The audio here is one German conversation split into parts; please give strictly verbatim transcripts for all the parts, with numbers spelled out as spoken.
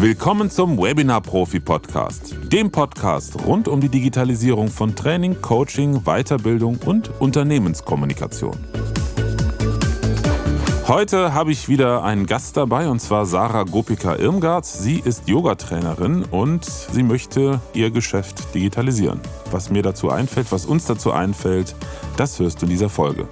Willkommen zum Webinar-Profi-Podcast, dem Podcast rund um die Digitalisierung von Training, Coaching, Weiterbildung und Unternehmenskommunikation. Heute habe ich wieder einen Gast dabei, und zwar Sarah Gopika-Irmgard. Sie ist Yogatrainerin und sie möchte ihr Geschäft digitalisieren. Was mir dazu einfällt, was uns dazu einfällt, das hörst du in dieser Folge.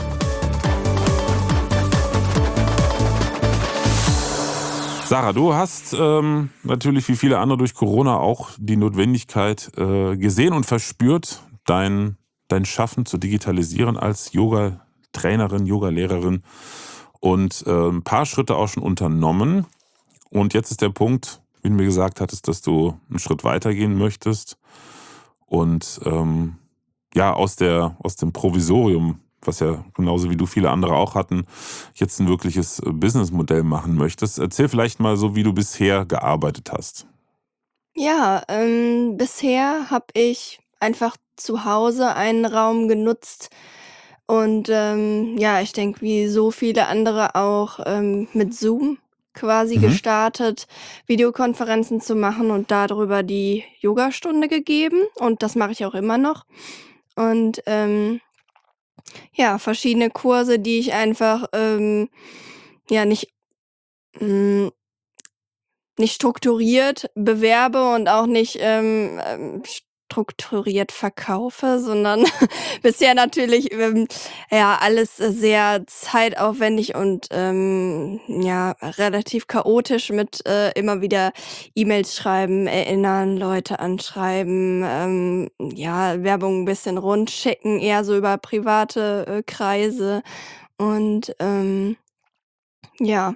Sarah, du hast ähm, natürlich wie viele andere durch Corona auch die Notwendigkeit äh, gesehen und verspürt, dein, dein Schaffen zu digitalisieren als Yoga-Trainerin, Yoga-Lehrerin und äh, ein paar Schritte auch schon unternommen. Und jetzt ist der Punkt, wie du mir gesagt hattest, dass du einen Schritt weitergehen möchtest und ähm, ja aus, der, aus dem Provisorium, was ja genauso wie du viele andere auch hatten, jetzt ein wirkliches Businessmodell machen möchtest. Erzähl vielleicht mal so, wie du bisher gearbeitet hast. Ja, ähm, bisher habe ich einfach zu Hause einen Raum genutzt und ähm, ja, ich denke, wie so viele andere auch ähm, mit Zoom quasi Mhm. gestartet, Videokonferenzen zu machen und darüber die Yogastunde gegeben, und das mache ich auch immer noch. Und ähm, ja, verschiedene Kurse, die ich einfach ähm, ja nicht mm, nicht strukturiert bewerbe und auch nicht ähm, ähm, strukturiert verkaufe, sondern bisher natürlich ähm, ja alles äh, sehr zeitaufwendig und ähm, ja relativ chaotisch mit äh, immer wieder E-Mails schreiben, erinnern, Leute anschreiben, ähm, ja Werbung ein bisschen rundschicken, eher so über private äh, Kreise und ähm, ja.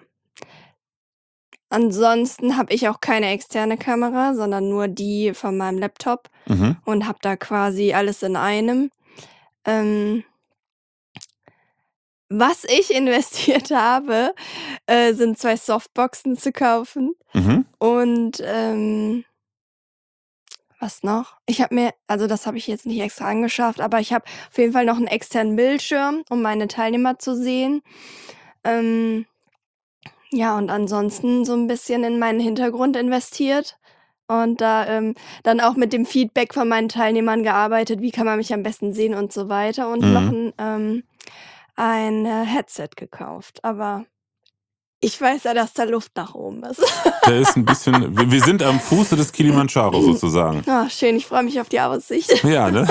Ansonsten habe ich auch keine externe Kamera, sondern nur die von meinem Laptop Mhm. und habe da quasi alles in einem. Ähm, was ich investiert habe, äh, sind zwei Softboxen zu kaufen Mhm. und, ähm, was noch? Ich habe mir also das habe ich jetzt nicht extra angeschafft, aber ich habe auf jeden Fall noch einen externen Bildschirm, um meine Teilnehmer zu sehen. Ähm Ja, und ansonsten so ein bisschen in meinen Hintergrund investiert und da, ähm, dann auch mit dem Feedback von meinen Teilnehmern gearbeitet, wie kann man mich am besten sehen und so weiter, und noch Mhm. 'n ähm, ein, äh, Headset gekauft. Aber ich weiß ja, dass da Luft nach oben ist. Da ist ein bisschen, wir wir sind am Fuße des Kilimandscharo sozusagen. Ah, schön, ich freue mich auf die Aussicht. Ja, ne?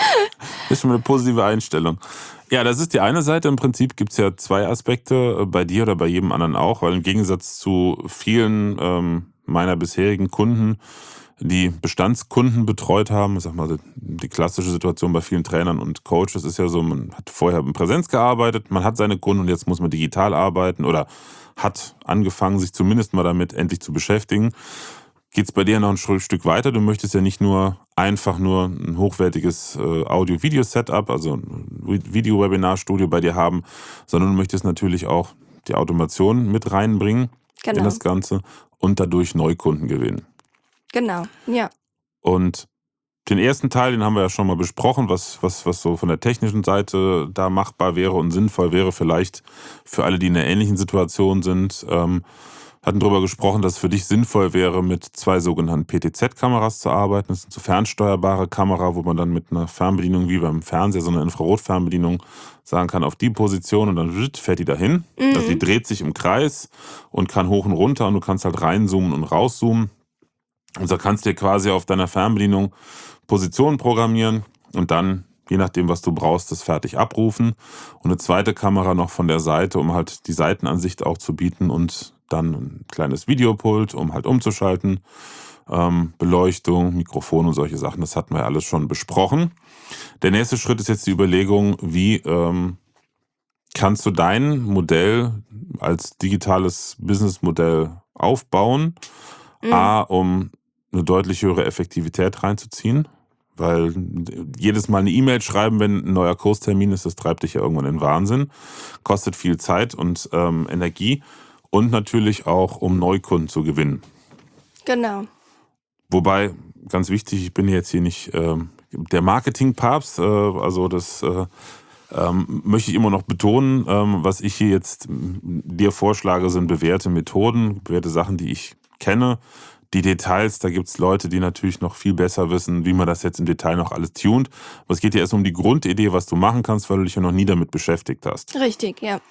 Ist schon mal eine positive Einstellung. Ja, das ist die eine Seite. Im Prinzip gibt es ja zwei Aspekte, äh, bei dir oder bei jedem anderen auch, weil im Gegensatz zu vielen ähm, meiner bisherigen Kunden, die Bestandskunden betreut haben, ich sag mal, die klassische Situation bei vielen Trainern und Coaches ist ja so, man hat vorher in Präsenz gearbeitet, man hat seine Kunden und jetzt muss man digital arbeiten oder hat angefangen, sich zumindest mal damit endlich zu beschäftigen. Geht es bei dir noch ein Stück weiter? Du möchtest ja nicht nur einfach nur ein hochwertiges äh, Audio-Video-Setup, also ein Video-Webinar-Studio bei dir haben, sondern du möchtest natürlich auch die Automation mit reinbringen in Genau, das Ganze und dadurch Neukunden gewinnen. genau, ja. Und den ersten Teil, den haben wir ja schon mal besprochen, was, was, was so von der technischen Seite da machbar wäre und sinnvoll wäre, vielleicht für alle, die in einer ähnlichen Situation sind. Ähm, hatten darüber gesprochen, dass es für dich sinnvoll wäre, mit zwei sogenannten P T Z-Kameras zu arbeiten. Das sind so fernsteuerbare Kamera, wo man dann mit einer Fernbedienung wie beim Fernseher, so einer Infrarotfernbedienung, sagen kann, auf die Position, und dann fährt die dahin. Also die Mhm, dreht sich im Kreis und kann hoch und runter, und du kannst halt reinzoomen und rauszoomen. Und da kannst du dir quasi auf deiner Fernbedienung Positionen programmieren und dann, je nachdem, was du brauchst, das fertig abrufen. Und eine zweite Kamera noch von der Seite, um halt die Seitenansicht auch zu bieten, und dann ein kleines Videopult, um halt umzuschalten. Ähm, Beleuchtung, Mikrofon und solche Sachen, das hatten wir alles schon besprochen. Der nächste Schritt ist jetzt die Überlegung, wie ähm, kannst du dein Modell als digitales Businessmodell aufbauen? mhm, A, um eine deutlich höhere Effektivität reinzuziehen, weil jedes Mal eine E-Mail schreiben, wenn ein neuer Kurstermin ist, das treibt dich ja irgendwann in den Wahnsinn, kostet viel Zeit und ähm, Energie, und natürlich auch, um Neukunden zu gewinnen. genau. Wobei, ganz wichtig, ich bin jetzt hier nicht ähm, der Marketingpapst, äh, also das äh, ähm, möchte ich immer noch betonen. Ähm, was ich hier jetzt m, dir vorschlage, sind bewährte Methoden, bewährte Sachen, die ich kenne, Die Details, da gibt es Leute, die natürlich noch viel besser wissen, wie man das jetzt im Detail noch alles tunt. Aber es geht ja erst um die Grundidee, was du machen kannst, weil du dich ja noch nie damit beschäftigt hast. Richtig, ja.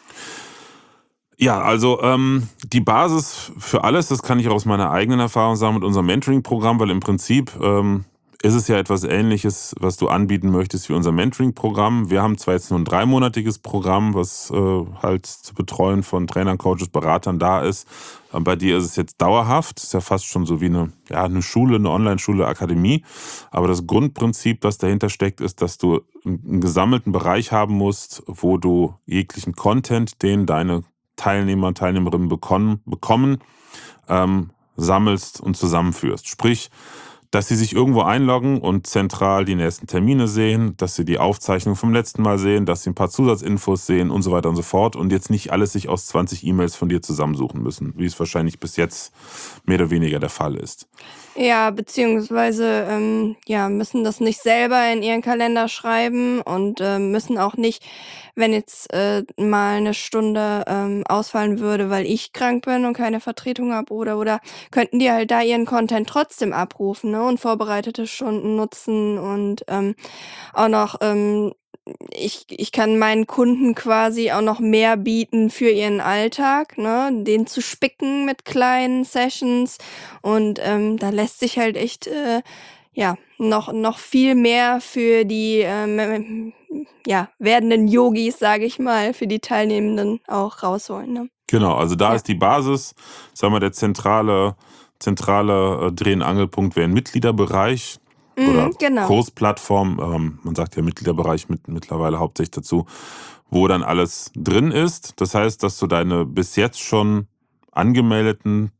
Ja, also ähm, die Basis für alles, das kann ich auch aus meiner eigenen Erfahrung sagen mit unserem Mentoring-Programm, weil im Prinzip ähm, ist es ja etwas Ähnliches, was du anbieten möchtest wie unser Mentoring-Programm. Wir haben zwar jetzt nur ein dreimonatiges Programm, was äh, halt zu betreuen von Trainern, Coaches, Beratern da ist. Ähm, bei dir ist es jetzt dauerhaft, ist ja fast schon so wie eine, ja, eine Schule, eine Online-Schule, Akademie. Aber das Grundprinzip, was dahinter steckt, ist, dass du einen gesammelten Bereich haben musst, wo du jeglichen Content, den deine Teilnehmer und Teilnehmerinnen bekommen, bekommen ähm, sammelst und zusammenführst. Sprich, dass sie sich irgendwo einloggen und zentral die nächsten Termine sehen, dass sie die Aufzeichnung vom letzten Mal sehen, dass sie ein paar Zusatzinfos sehen und so weiter und so fort und jetzt nicht alles sich aus zwanzig E-Mails von dir zusammensuchen müssen, wie es wahrscheinlich bis jetzt mehr oder weniger der Fall ist. Ja, beziehungsweise, ähm, ja, müssen das nicht selber in ihren Kalender schreiben und, ähm, müssen auch nicht, wenn jetzt, äh, mal eine Stunde, ähm, ausfallen würde, weil ich krank bin und keine Vertretung habe oder oder könnten die halt da ihren Content trotzdem abrufen, ne, und vorbereitete Stunden nutzen und, ähm, auch noch, ähm ich ich kann meinen Kunden quasi auch noch mehr bieten für ihren Alltag, ne, den zu spicken mit kleinen Sessions und, ähm, da lässt sich halt echt, äh, ja, noch noch viel mehr für die, ähm, ja, werdenden Yogis, sage ich mal, für die Teilnehmenden auch rausholen, ne? Genau, also da Ja. ist die Basis, sagen wir, der zentrale, zentrale äh, Dreh- und Angelpunkt wäre ein Mitgliederbereich oder Mhm, genau. Kursplattform. Ähm, man sagt ja Mitgliederbereich mit, mittlerweile hauptsächlich dazu, wo dann alles drin ist. Das heißt, dass du deine bis jetzt schon angemeldeten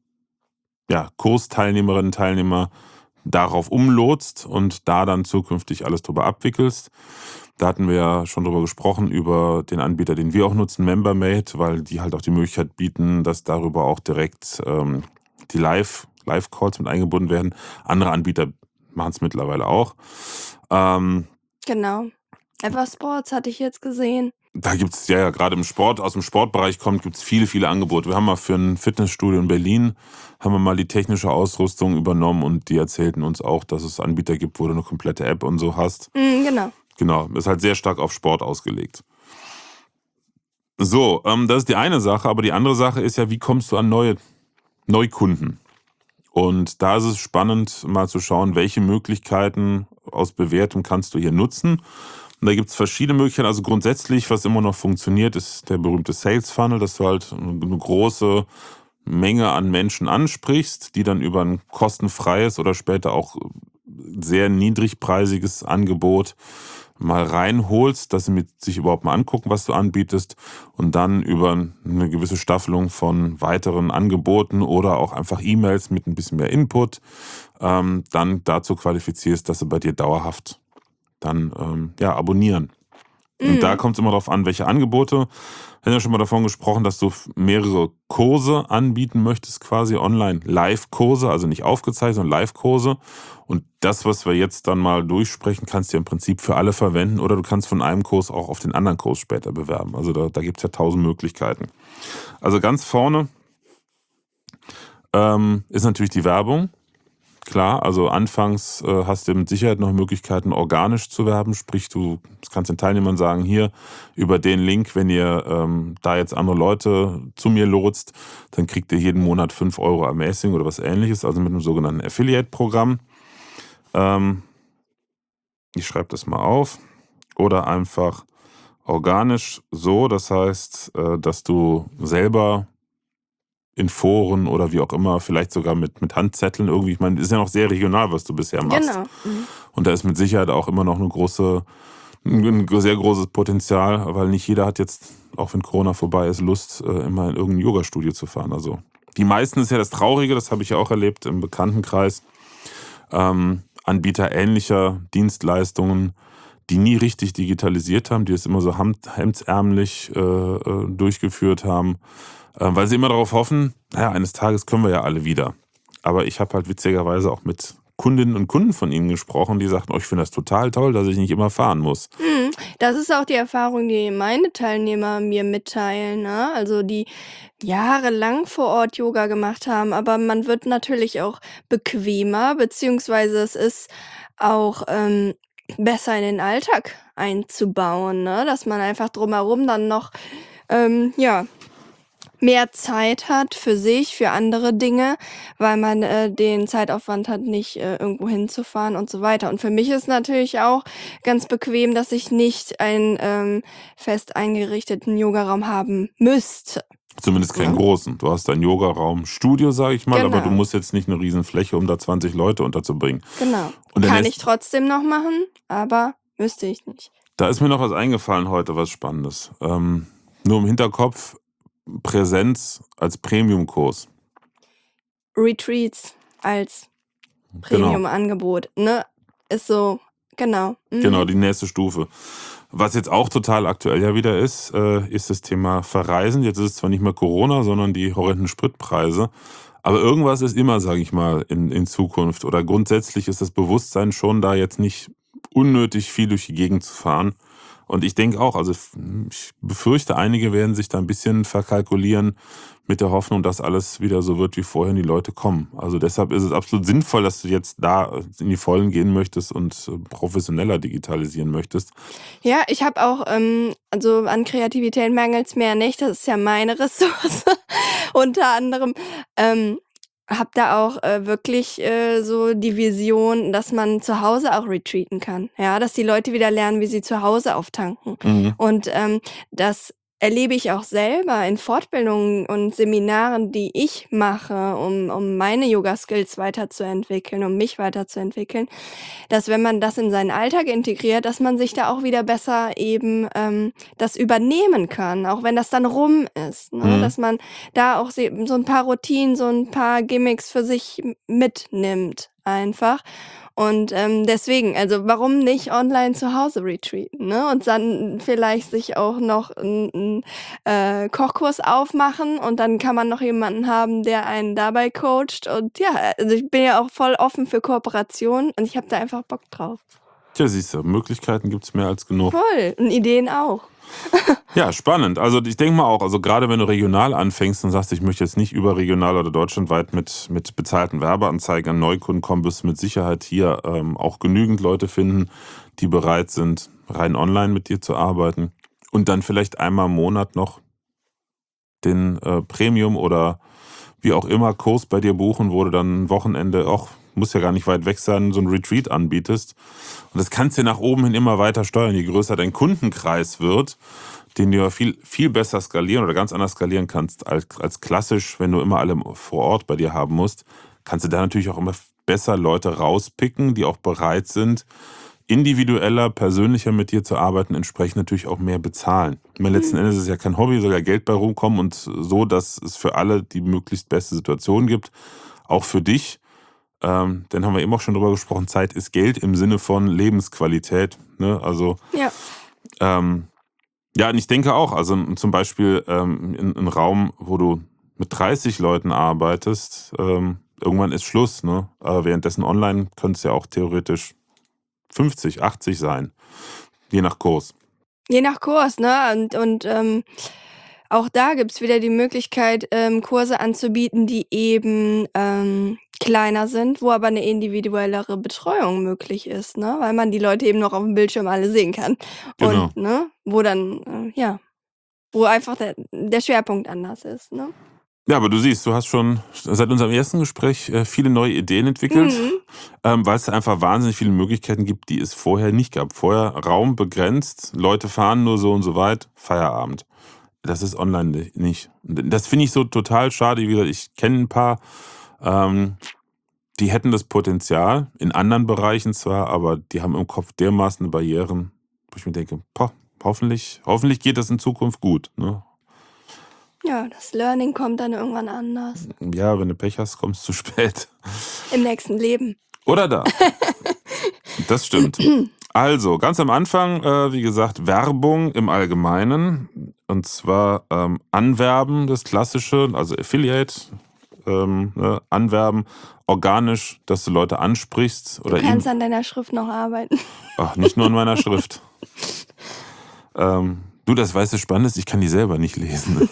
ja, Kursteilnehmerinnen und Teilnehmer darauf umlotst und da dann zukünftig alles drüber abwickelst. Da hatten wir ja schon drüber gesprochen, über den Anbieter, den wir auch nutzen, MemberMate, weil die halt auch die Möglichkeit bieten, dass darüber auch direkt ähm, die Live, Live-Calls mit eingebunden werden. Andere Anbieter machen es mittlerweile auch. Ähm, Genau. Eversports hatte ich jetzt gesehen. Da gibt es ja, ja gerade im Sport, aus dem Sportbereich kommt, gibt es viele, viele Angebote. Wir haben mal für ein Fitnessstudio in Berlin, haben wir mal die technische Ausrüstung übernommen und die erzählten uns auch, dass es Anbieter gibt, wo du eine komplette App und so hast. Mhm, genau. Genau, ist halt sehr stark auf Sport ausgelegt. So, ähm, das ist die eine Sache, aber die andere Sache ist ja, wie kommst du an neue Neukunden? Und da ist es spannend, mal zu schauen, welche Möglichkeiten aus Bewertung kannst du hier nutzen. Und da gibt es verschiedene Möglichkeiten. Also grundsätzlich, was immer noch funktioniert, ist der berühmte Sales Funnel, dass du halt eine große Menge an Menschen ansprichst, die dann über ein kostenfreies oder später auch sehr niedrigpreisiges Angebot mal reinholst, dass sie mit sich überhaupt mal angucken, was du anbietest und dann über eine gewisse Staffelung von weiteren Angeboten oder auch einfach E-Mails mit ein bisschen mehr Input ähm, dann dazu qualifizierst, dass sie bei dir dauerhaft dann ähm, ja, abonnieren. Und da Mhm. kommt es immer darauf an, welche Angebote. Wir haben ja schon mal davon gesprochen, dass du mehrere Kurse anbieten möchtest, quasi online Live-Kurse, also nicht aufgezeichnet, sondern Live-Kurse. Und das, was wir jetzt dann mal durchsprechen, kannst du im Prinzip für alle verwenden oder du kannst von einem Kurs auch auf den anderen Kurs später bewerben. Also da, da gibt es ja tausend Möglichkeiten. Also ganz vorne ähm, ist natürlich die Werbung. Klar, also anfangs äh, hast du mit Sicherheit noch Möglichkeiten, organisch zu werben. Sprich, du kannst den Teilnehmern sagen, hier über den Link, wenn ihr ähm, da jetzt andere Leute zu mir lotst, dann kriegt ihr jeden Monat fünf Euro Ermäßigung oder was ähnliches, also mit einem sogenannten Affiliate-Programm. Ähm, ich schreibe das mal auf. Oder einfach organisch so, das heißt, äh, dass du selber in Foren oder wie auch immer, vielleicht sogar mit, mit Handzetteln irgendwie. Ich meine, das ist ja noch sehr regional, was du bisher machst. Genau. Mhm. Und da ist mit Sicherheit auch immer noch eine große, ein sehr großes Potenzial, weil nicht jeder hat jetzt, auch wenn Corona vorbei ist, Lust, äh, immer in irgendein Yoga-Studio zu fahren. Also die meisten ist ja das Traurige, das habe ich ja auch erlebt im Bekanntenkreis. Ähm, Anbieter ähnlicher Dienstleistungen, die nie richtig digitalisiert haben, die es immer so hemdsärmlich äh, äh, durchgeführt haben, äh, weil sie immer darauf hoffen, naja, eines Tages können wir ja alle wieder. Aber ich habe halt witzigerweise auch mit Kundinnen und Kunden von Ihnen gesprochen, die sagten: „Oh, ich finde das total toll, dass ich nicht immer fahren muss.“ Mhm. Das ist auch die Erfahrung, die meine Teilnehmer mir mitteilen, ne? Also, die jahrelang vor Ort Yoga gemacht haben, aber man wird natürlich auch bequemer, beziehungsweise es ist auch, ähm, besser in den Alltag einzubauen, ne? Dass man einfach drumherum dann noch, ähm, ja, mehr Zeit hat für sich, für andere Dinge, weil man, äh, den Zeitaufwand hat, nicht, äh, irgendwo hinzufahren und so weiter. Und für mich ist natürlich auch ganz bequem, dass ich nicht einen, ähm, fest eingerichteten Yogaraum haben müsste, Zumindest keinen ne? großen. Du hast dein Yogaraum Studio, sage ich mal, aber du Genau, musst jetzt nicht 'ne Riesenfläche, um da zwanzig Leute unterzubringen. genau. Und der Kann ich nächste trotzdem noch machen, aber müsste ich nicht. Da ist mir noch was eingefallen heute, was Spannendes. Ähm, nur im Hinterkopf, Präsenz als Premiumkurs. Retreats als Genau, Premium-Angebot, ne? Ist so genau. genau, Mhm. die nächste Stufe. Was jetzt auch total aktuell ja wieder ist, äh, ist das Thema Verreisen. Jetzt ist es zwar nicht mehr Corona, sondern die horrenden Spritpreise. Aber irgendwas ist immer, sage ich mal, in, in Zukunft. Oder grundsätzlich ist das Bewusstsein schon da, jetzt nicht unnötig viel durch die Gegend zu fahren. Und ich denke auch, also ich befürchte, einige werden sich da ein bisschen verkalkulieren mit der Hoffnung, dass alles wieder so wird wie vorher und die Leute kommen. Also deshalb ist es absolut sinnvoll, dass du jetzt da in die Vollen gehen möchtest und äh, professioneller digitalisieren möchtest. Ja, ich habe auch, ähm also, an Kreativität mangelt's mir ja nicht, das ist ja meine Ressource unter anderem. Ähm, habe da auch, äh, wirklich, äh, so die Vision, dass man zu Hause auch retreaten kann, ja, dass die Leute wieder lernen, wie sie zu Hause auftanken. Mhm. Und, ähm, das erlebe ich auch selber in Fortbildungen und Seminaren, die ich mache, um um meine Yoga-Skills weiterzuentwickeln, um mich weiterzuentwickeln, dass wenn man das in seinen Alltag integriert, dass man sich da auch wieder besser eben, ähm, das übernehmen kann, auch wenn das dann rum ist, ne? Mhm. Dass man da auch se so 'n paar Routinen, so 'n paar Gimmicks für sich m mitnimmt einfach. Und, ähm, deswegen, also, warum nicht online zu Hause retreaten, ne? Und dann vielleicht sich auch noch 'n 'n, äh, Kochkurs aufmachen und dann kann man noch jemanden haben, der einen dabei coacht und ja, also, ich bin ja auch voll offen für Kooperationen und ich habe da einfach Bock drauf. Tja, siehst du, Möglichkeiten gibt's mehr als genug. Voll und Ideen auch. Ja, spannend. Also ich denke mal auch, also gerade wenn du regional anfängst und sagst, ich möchte jetzt nicht überregional oder deutschlandweit mit, mit bezahlten Werbeanzeigen an Neukunden kommen, wirst du mit Sicherheit hier ähm, auch genügend Leute finden, die bereit sind, rein online mit dir zu arbeiten und dann vielleicht einmal im Monat noch den äh, Premium oder wie auch immer Kurs bei dir buchen, wo du dann ein Wochenende, auch muss ja gar nicht weit weg sein, so ein Retreat anbietest. Und das kannst du nach oben hin immer weiter steuern. Je größer dein Kundenkreis wird, den du ja viel, viel besser skalieren oder ganz anders skalieren kannst als, als klassisch, wenn du immer alle vor Ort bei dir haben musst, kannst du da natürlich auch immer besser Leute rauspicken, die auch bereit sind, individueller, persönlicher mit dir zu arbeiten, entsprechend natürlich auch mehr bezahlen. Ich meine, letzten Mhm. Endes ist es ja kein Hobby, soll ja Geld bei rumkommen und so, dass es für alle die möglichst beste Situation gibt, auch für dich. Ähm, dann haben wir eben auch schon drüber gesprochen, Zeit ist Geld im Sinne von Lebensqualität. Ne? Also Ja. ähm, ja, und ich denke auch, also zum Beispiel ähm, in einem Raum, wo du mit dreißig Leuten arbeitest, ähm, irgendwann ist Schluss. Ne? Aber währenddessen online könnte es ja auch theoretisch fünfzig, achtzig sein, je nach Kurs. Je nach Kurs, ne? Und und, ähm, auch da gibt's wieder die Möglichkeit, ähm, Kurse anzubieten, die eben, ähm, kleiner sind, wo aber 'ne individuellere Betreuung möglich ist, ne? Weil man die Leute eben noch aufm Bildschirm alle sehen kann. Genau. Und, ne, wo dann, äh, ja wo einfach der der Schwerpunkt anders ist, ne? Ja, aber du siehst, du hast schon seit unserem ersten Gespräch äh, viele neue Ideen entwickelt, Mhm. ähm, weil es einfach wahnsinnig viele Möglichkeiten gibt, die es vorher nicht gab. Vorher Raum begrenzt, Leute fahren nur so und so weit, Feierabend. Das ist online ni- nicht. Und das finde ich so total schade. Wie gesagt, ich kenne ein paar, ähm, die hätten das Potenzial, in anderen Bereichen zwar, aber die haben im Kopf dermaßen Barrieren, wo ich mir denke, boah, hoffentlich, hoffentlich geht das in Zukunft gut. Ne? Ja, das Learning kommt dann irgendwann anders. Ja, wenn du Pech hast, kommst du zu spät. Im nächsten Leben. Oder da. Das stimmt. Also, ganz am Anfang, äh, wie gesagt, Werbung im Allgemeinen. Und zwar ähm, Anwerben, das Klassische, also Affiliate, ähm, ne, Anwerben, organisch, dass du Leute ansprichst. Du Oder kannst ihm, an deiner Schrift noch arbeiten. ach, nicht nur in meiner Schrift. Ähm, du, das weißt du, spannend ist, ich kann die selber nicht lesen.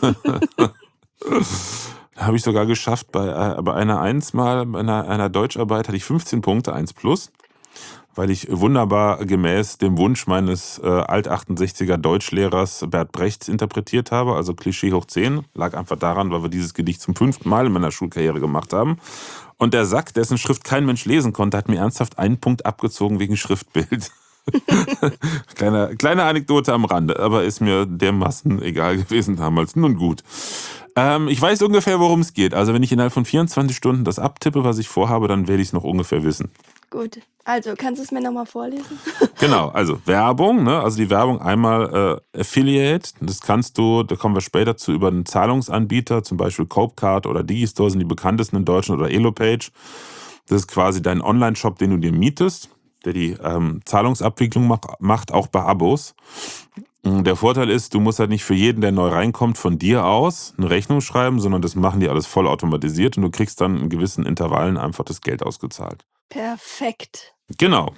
Habe ich sogar geschafft, bei, äh, bei einer eins mal, bei einer, einer Deutscharbeit hatte ich fünfzehn Punkte, eins plus, weil ich wunderbar gemäß dem Wunsch meines äh, Alt-achtundsechziger Deutschlehrers Bert Brechts interpretiert habe, also Klischee hoch zehn. Lag einfach daran, weil wir dieses Gedicht zum fünften Mal in meiner Schulkarriere gemacht haben. Und der Sack, dessen Schrift kein Mensch lesen konnte, hat mir ernsthaft einen Punkt abgezogen wegen Schriftbild. kleine, kleine Anekdote am Rande, aber ist mir dermaßen egal gewesen damals. Nun gut. Ähm, ich weiß ungefähr, worum es geht. Also wenn ich innerhalb von vierundzwanzig Stunden das abtippe, was ich vorhabe, dann werde ich es noch ungefähr wissen. Gut, also kannst du es mir nochmal vorlesen? Genau, also Werbung, ne? Also die Werbung einmal äh, Affiliate, das kannst du, da kommen wir später zu, über einen Zahlungsanbieter, zum Beispiel Copecard oder Digistore sind die bekanntesten in Deutschland oder Elopage. Das ist quasi dein Online-Shop, den du dir mietest, der die ähm, Zahlungsabwicklung mach, macht, auch bei Abos. Der Vorteil ist, du musst halt nicht für jeden, der neu reinkommt, von dir aus eine Rechnung schreiben, sondern das machen die alles vollautomatisiert und du kriegst dann in gewissen Intervallen einfach das Geld ausgezahlt. Perfekt. Genau.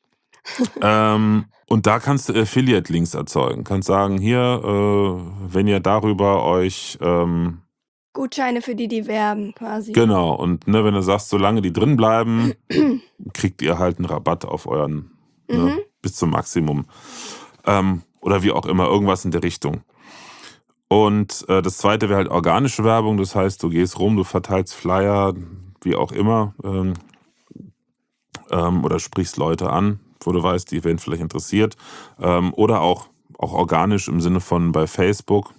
ähm, und da kannst du Affiliate-Links erzeugen. Kannst sagen, hier, äh, wenn ihr darüber euch... Ähm, Gutscheine für die, die werben quasi. genau, und ne, wenn du sagst, solange die drin bleiben, kriegt ihr halt einen Rabatt auf euren, ne, Mhm. bis zum Maximum. Ähm, oder wie auch immer, irgendwas in der Richtung. Und äh, das zweite wäre halt organische Werbung, das heißt, du gehst rum, du verteilst Flyer, wie auch immer, ähm, ähm, oder sprichst Leute an, wo du weißt, die werden vielleicht interessiert. Ähm, oder auch, auch organisch im Sinne von bei Facebook.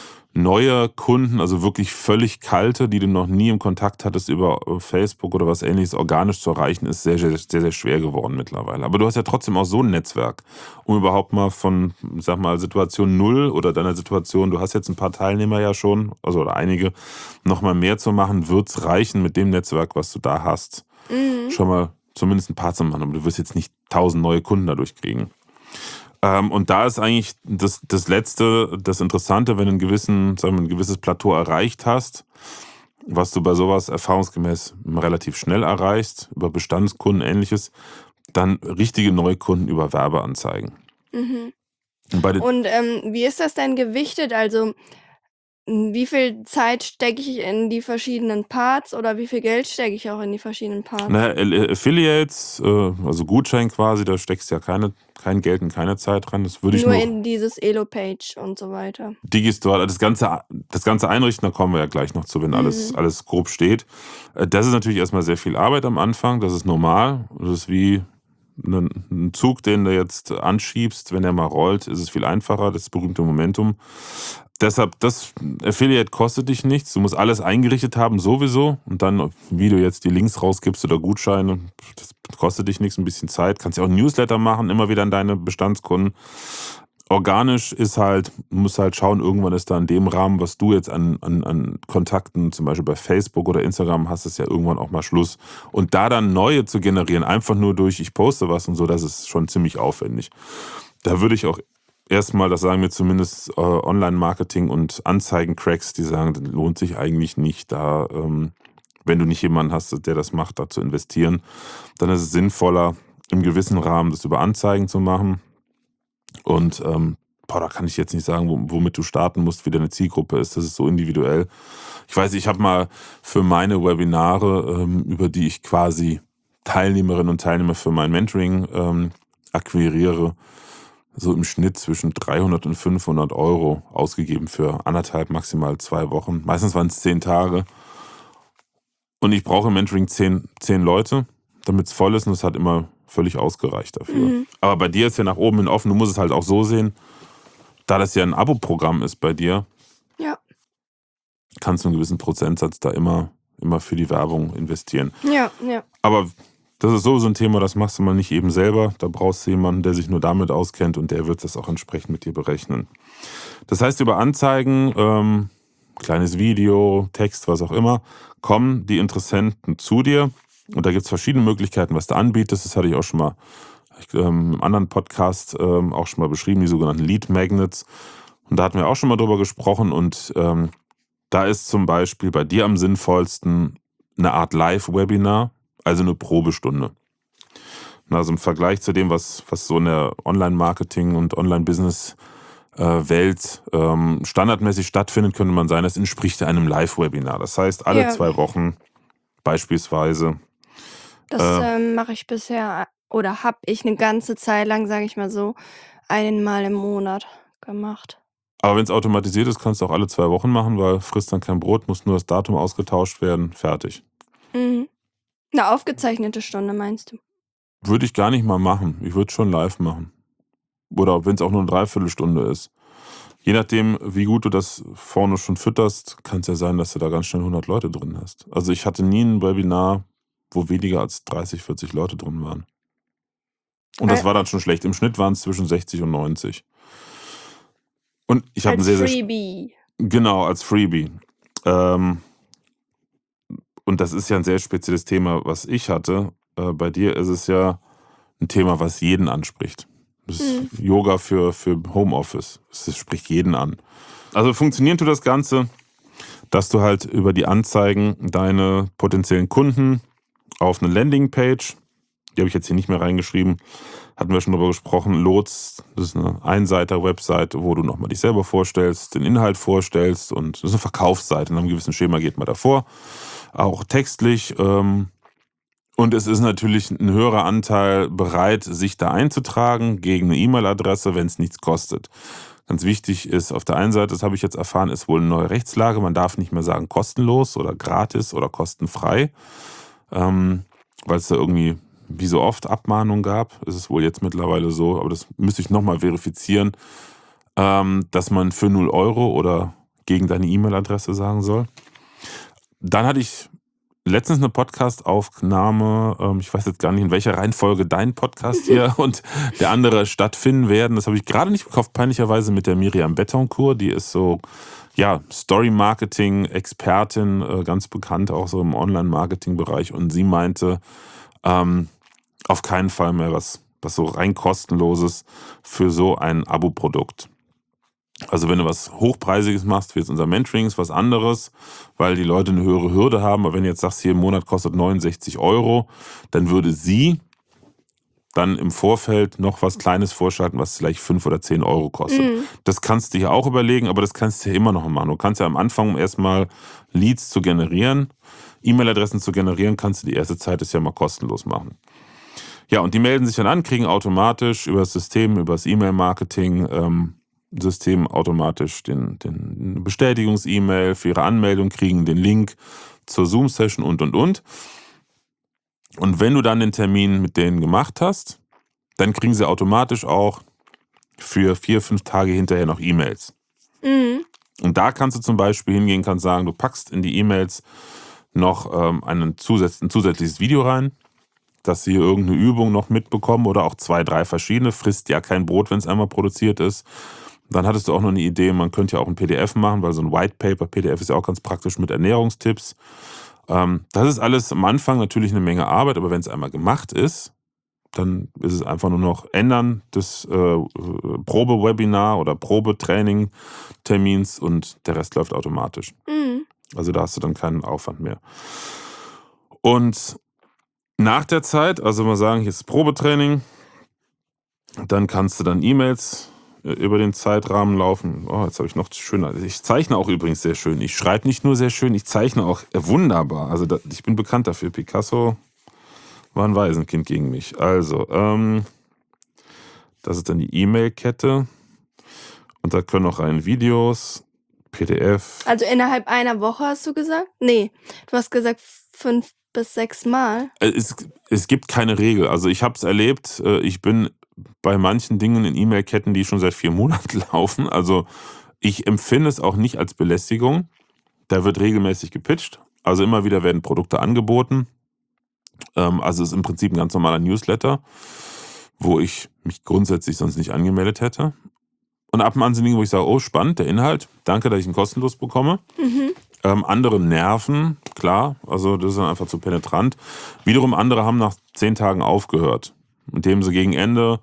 Neue Kunden, also wirklich völlig kalte, die du noch nie im Kontakt hattest über Facebook oder was Ähnliches, organisch zu erreichen, ist sehr, sehr, sehr, sehr schwer geworden mittlerweile. Aber du hast ja trotzdem auch so ein Netzwerk, um überhaupt mal von, sag mal, Situation null oder deiner Situation, du hast jetzt ein paar Teilnehmer ja schon, also oder einige, nochmal mehr zu machen, wird es reichen mit dem Netzwerk, was du da hast. Mhm. Schon mal zumindest ein paar zu machen, aber du wirst jetzt nicht tausend neue Kunden dadurch kriegen. Ähm, und da ist eigentlich das, das Letzte, das Interessante, wenn du einen gewissen, sagen wir, ein gewisses Plateau erreicht hast, was du bei sowas erfahrungsgemäß relativ schnell erreichst, über Bestandskunden ähnliches, dann richtige Neukunden über Werbeanzeigen. Mhm. Und bei den, Und ähm, wie ist das denn gewichtet? Also m, wie viel Zeit stecke ich in die verschiedenen Parts oder wie viel Geld stecke ich auch in die verschiedenen Parts? naja, L- Affiliates, äh, also Gutschein quasi, da steckst ja keine, kein Geld und keine Zeit dran. Das würde ich Nur nur in dieses Elopage und so weiter. Digistore, das ganze, das ganze Einrichten, da kommen wir ja gleich noch zu, wenn alles, Mhm. alles grob steht. Äh, Das ist natürlich erstmal sehr viel Arbeit am Anfang, das ist normal. Das ist wie ein ein Zug, den du jetzt anschiebst, wenn er mal rollt, ist es viel einfacher, das berühmte Momentum. Deshalb, das Affiliate kostet dich nichts, du musst alles eingerichtet haben sowieso und dann, wie du jetzt die Links rausgibst oder Gutscheine, das kostet dich nichts, ein bisschen Zeit. Kannst ja auch ein Newsletter machen, immer wieder an deine Bestandskunden. Organisch ist halt, du musst halt schauen, irgendwann ist da in dem Rahmen, was du jetzt an, an, an Kontakten, zum Beispiel bei Facebook oder Instagram hast, ist ja irgendwann auch mal Schluss. Und da dann neue zu generieren, einfach nur durch, ich poste was und so, das ist schon ziemlich aufwendig. Da würde ich auch erstmal, das sagen mir zumindest äh, Online-Marketing- und Anzeigen-Cracks, die sagen, das lohnt sich eigentlich nicht, da, ähm, wenn du nicht jemanden hast, der das macht, da zu investieren. Dann ist es sinnvoller, im gewissen Rahmen das über Anzeigen zu machen. Und ähm, boah, da kann ich jetzt nicht sagen, womit du starten musst, wie deine Zielgruppe ist. Das ist so individuell. Ich weiß, ich habe mal für meine Webinare, ähm, über die ich quasi Teilnehmerinnen und Teilnehmer für mein Mentoring ähm, akquiriere, so im Schnitt zwischen dreihundert und fünfhundert Euro ausgegeben für anderthalb, maximal zwei Wochen. Meistens waren es zehn Tage. Und ich brauche im Mentoring zehn, zehn Leute, damit es voll ist und es hat immer völlig ausgereicht dafür. Mhm. Aber bei dir ist ja nach oben hin offen, du musst es halt auch so sehen, da das ja ein Abo-Programm ist bei dir, Ja. kannst du einen gewissen Prozentsatz da immer, immer für die Werbung investieren. Ja, ja. Aber das ist sowieso ein Thema, das machst du mal nicht eben selber. Da brauchst du jemanden, der sich nur damit auskennt und der wird das auch entsprechend mit dir berechnen. Das heißt, über Anzeigen, ähm, kleines Video, Text, was auch immer, kommen die Interessenten zu dir. Und da gibt es verschiedene Möglichkeiten, was du anbietest. Das hatte ich auch schon mal ähm, im anderen Podcast ähm, auch schon mal beschrieben, die sogenannten Lead Magnets. Und da hatten wir auch schon mal drüber gesprochen. Und ähm, da ist zum Beispiel bei dir am sinnvollsten eine Art Live-Webinar, also eine Probestunde. Also im Vergleich zu dem, was, was so in der Online-Marketing- und Online-Business-Welt ähm, standardmäßig stattfindet, könnte man sagen, das entspricht einem Live-Webinar. Das heißt, alle Ja. zwei Wochen beispielsweise. Das Äh, ähm, mache ich bisher oder habe ich eine ganze Zeit lang, sage ich mal so, einmal im Monat gemacht. aber wenn es automatisiert ist, kannst du auch alle zwei Wochen machen, weil frisst dann kein Brot, muss nur das Datum ausgetauscht werden, fertig. Mhm. 'Ne aufgezeichnete Stunde meinst du? Würde ich gar nicht mal machen. Ich würde schon live machen. Oder wenn es auch nur eine Dreiviertelstunde ist. Je nachdem, wie gut du das vorne schon fütterst, kann es ja sein, dass du da ganz schnell hundert Leute drin hast. Also ich hatte nie ein Webinar, wo weniger als dreißig, vierzig Leute drin waren. Und das Al war dann schon schlecht. Im Schnitt waren es zwischen sechzig und neunzig. Und ich habe ein als sehr, sehr... Freebie. Genau, als Freebie. Ähm, und das ist ja ein sehr spezielles Thema, was ich hatte. Äh, bei dir ist es ja ein Thema, was jeden anspricht. Das ist Mhm. Yoga für, für Homeoffice. Das spricht jeden an. Also funktionieren tut das Ganze, dass du halt über die Anzeigen deine potenziellen Kunden auf eine Landingpage, die habe ich jetzt hier nicht mehr reingeschrieben, hatten wir schon drüber gesprochen, lotst. Das ist eine Einseiter-Webseite, wo du nochmal dich selber vorstellst, den Inhalt vorstellst, und das ist eine Verkaufsseite. In einem gewissen Schema geht man davor, auch textlich. Ähm, und es ist natürlich ein höherer Anteil bereit, sich da einzutragen gegen eine E-Mail-Adresse, wenn es nichts kostet. Ganz wichtig ist, auf der einen Seite, das habe ich jetzt erfahren, ist wohl eine neue Rechtslage. Man darf nicht mehr sagen kostenlos oder gratis oder kostenfrei, ähm, weil es da irgendwie, wie so oft, Abmahnungen gab. Ist es wohl jetzt mittlerweile so, aber das müsste ich nochmal verifizieren, ähm, dass man für null Euro oder gegen deine E-Mail-Adresse sagen soll. Dann hatte ich letztens eine Podcast-Aufnahme, ähm, ich weiß jetzt gar nicht, in welcher Reihenfolge dein Podcast hier und der andere stattfinden werden. Das habe ich gerade nicht gekauft, peinlicherweise, mit der Miriam Betancourt. Die ist so, ja, Story-Marketing-Expertin, äh, ganz bekannt auch so im Online-Marketing-Bereich. Und sie meinte, ähm, auf keinen Fall mehr was, was so rein kostenloses für so ein Abo-Produkt. Also wenn du was Hochpreisiges machst, wie jetzt unser Mentoring, ist was anderes, weil die Leute eine höhere Hürde haben. Aber wenn du jetzt sagst, hier im Monat kostet neunundsechzig Euro, dann würde sie dann im Vorfeld noch was Kleines vorschalten, was vielleicht fünf oder zehn Euro kostet. Mhm. Das kannst du hier auch überlegen, aber das kannst du ja immer noch machen. Du kannst ja am Anfang, um erstmal Leads zu generieren, E-Mail-Adressen zu generieren, kannst du die erste Zeit das ja mal kostenlos machen. Ja, und die melden sich dann an, kriegen automatisch über das System, über das E-Mail-Marketing, ähm, System automatisch den, den Bestätigungs-E-Mail für ihre Anmeldung, kriegen den Link zur Zoom-Session und, und, und. Und wenn du dann den Termin mit denen gemacht hast, dann kriegen sie automatisch auch für vier, fünf Tage hinterher noch E-Mails. Mhm. Und da kannst du zum Beispiel hingehen, kannst sagen, du packst in die E-Mails noch ähm, einen zusatz- ein zusätzliches Video rein, dass sie irgendeine Übung noch mitbekommen oder auch zwei, drei verschiedene. Frisst ja kein Brot, wenn es einmal produziert ist. Dann hattest du auch noch eine Idee, man könnte ja auch ein P D F machen, weil so ein White Paper, P D F ist ja auch ganz praktisch mit Ernährungstipps. Ähm, das ist alles am Anfang natürlich eine Menge Arbeit, aber wenn es einmal gemacht ist, dann ist es einfach nur noch Ändern des äh, Probe-Webinar oder Probetraining-Termins und der Rest läuft automatisch. Mhm. Also da hast du dann keinen Aufwand mehr. Und nach der Zeit, also mal sagen, hier ist Probetraining, dann kannst du dann E-Mails über den Zeitrahmen laufen. Oh, jetzt habe ich noch schöner. Ich zeichne auch übrigens sehr schön. Ich schreibe nicht nur sehr schön, ich zeichne auch wunderbar. Also da, ich bin bekannt dafür. Picasso war ein Waisenkind gegen mich. Also, ähm, das ist dann die E-Mail-Kette. Und da können auch rein Videos, P D F. Also innerhalb einer Woche hast du gesagt? Nee, du hast gesagt fünf bis sechs Mal. Es, es gibt keine Regel. Also ich habe es erlebt. Ich bin bei manchen Dingen in E-Mail-Ketten, die schon seit vier Monaten laufen. Also ich empfinde es auch nicht als Belästigung. Da wird regelmäßig gepitcht. Also immer wieder werden Produkte angeboten. Also es ist im Prinzip ein ganz normaler Newsletter, wo ich mich grundsätzlich sonst nicht angemeldet hätte. Und ab dem Ansinnen, wo ich sage, oh spannend, der Inhalt, danke, dass ich ihn kostenlos bekomme. Mhm. Ähm, andere nerven, klar, also das ist dann einfach zu penetrant. Wiederum andere haben nach zehn Tagen aufgehört, indem sie gegen Ende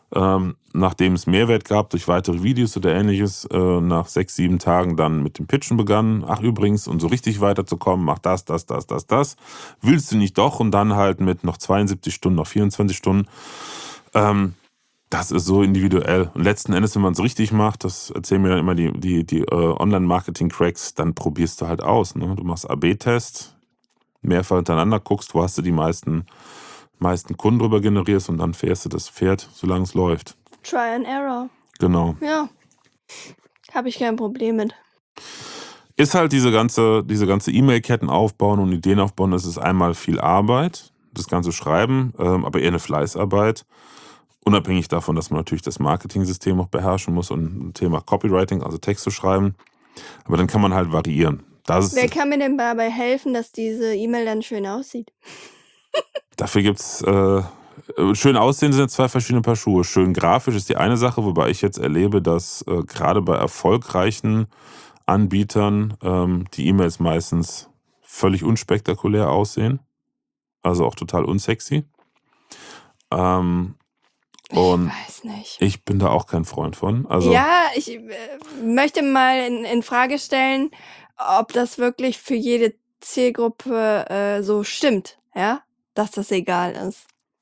Ähm, nachdem es Mehrwert gab durch weitere Videos oder Ähnliches, äh, nach sechs, sieben Tagen dann mit dem Pitchen begann. Ach übrigens, um so richtig weiterzukommen, mach das, das, das, das, das. Willst du nicht doch? Und dann halt mit noch zweiundsiebzig Stunden, noch vierundzwanzig Stunden. Ähm, das ist so individuell. Und letzten Endes, wenn man es richtig macht, das erzählen mir dann immer die, die, die äh, Online-Marketing-Cracks, dann probierst du halt aus. Ne? Du machst A B-Test, mehrfach hintereinander, guckst, wo hast du die meisten meisten Kunden drüber generierst und dann fährst du das Pferd, solange es läuft. Try and Error. Genau. Ja, habe ich kein Problem mit. Ist halt diese ganze, diese ganze E-Mail-Ketten aufbauen und Ideen aufbauen, das ist einmal viel Arbeit, das ganze Schreiben, ähm, aber eher eine Fleißarbeit. Unabhängig davon, dass man natürlich das Marketing-System auch beherrschen muss und ein Thema Copywriting, also Texte schreiben. Aber dann kann man halt variieren. Das Wer ist, kann mir denn dabei helfen, dass diese E-Mail dann schön aussieht? dafür gibt es äh, schön aussehen sind zwei verschiedene Paar Schuhe. Schön grafisch ist die eine Sache, wobei ich jetzt erlebe, dass äh, gerade bei erfolgreichen Anbietern ähm, die E-Mails meistens völlig unspektakulär aussehen. Also auch total unsexy. Ähm, und Ich weiß nicht. ich bin da auch kein Freund von. Also Ja, ich äh, möchte mal in, in Frage stellen, ob das wirklich für jede Zielgruppe äh, so stimmt, ja, dass das egal ist.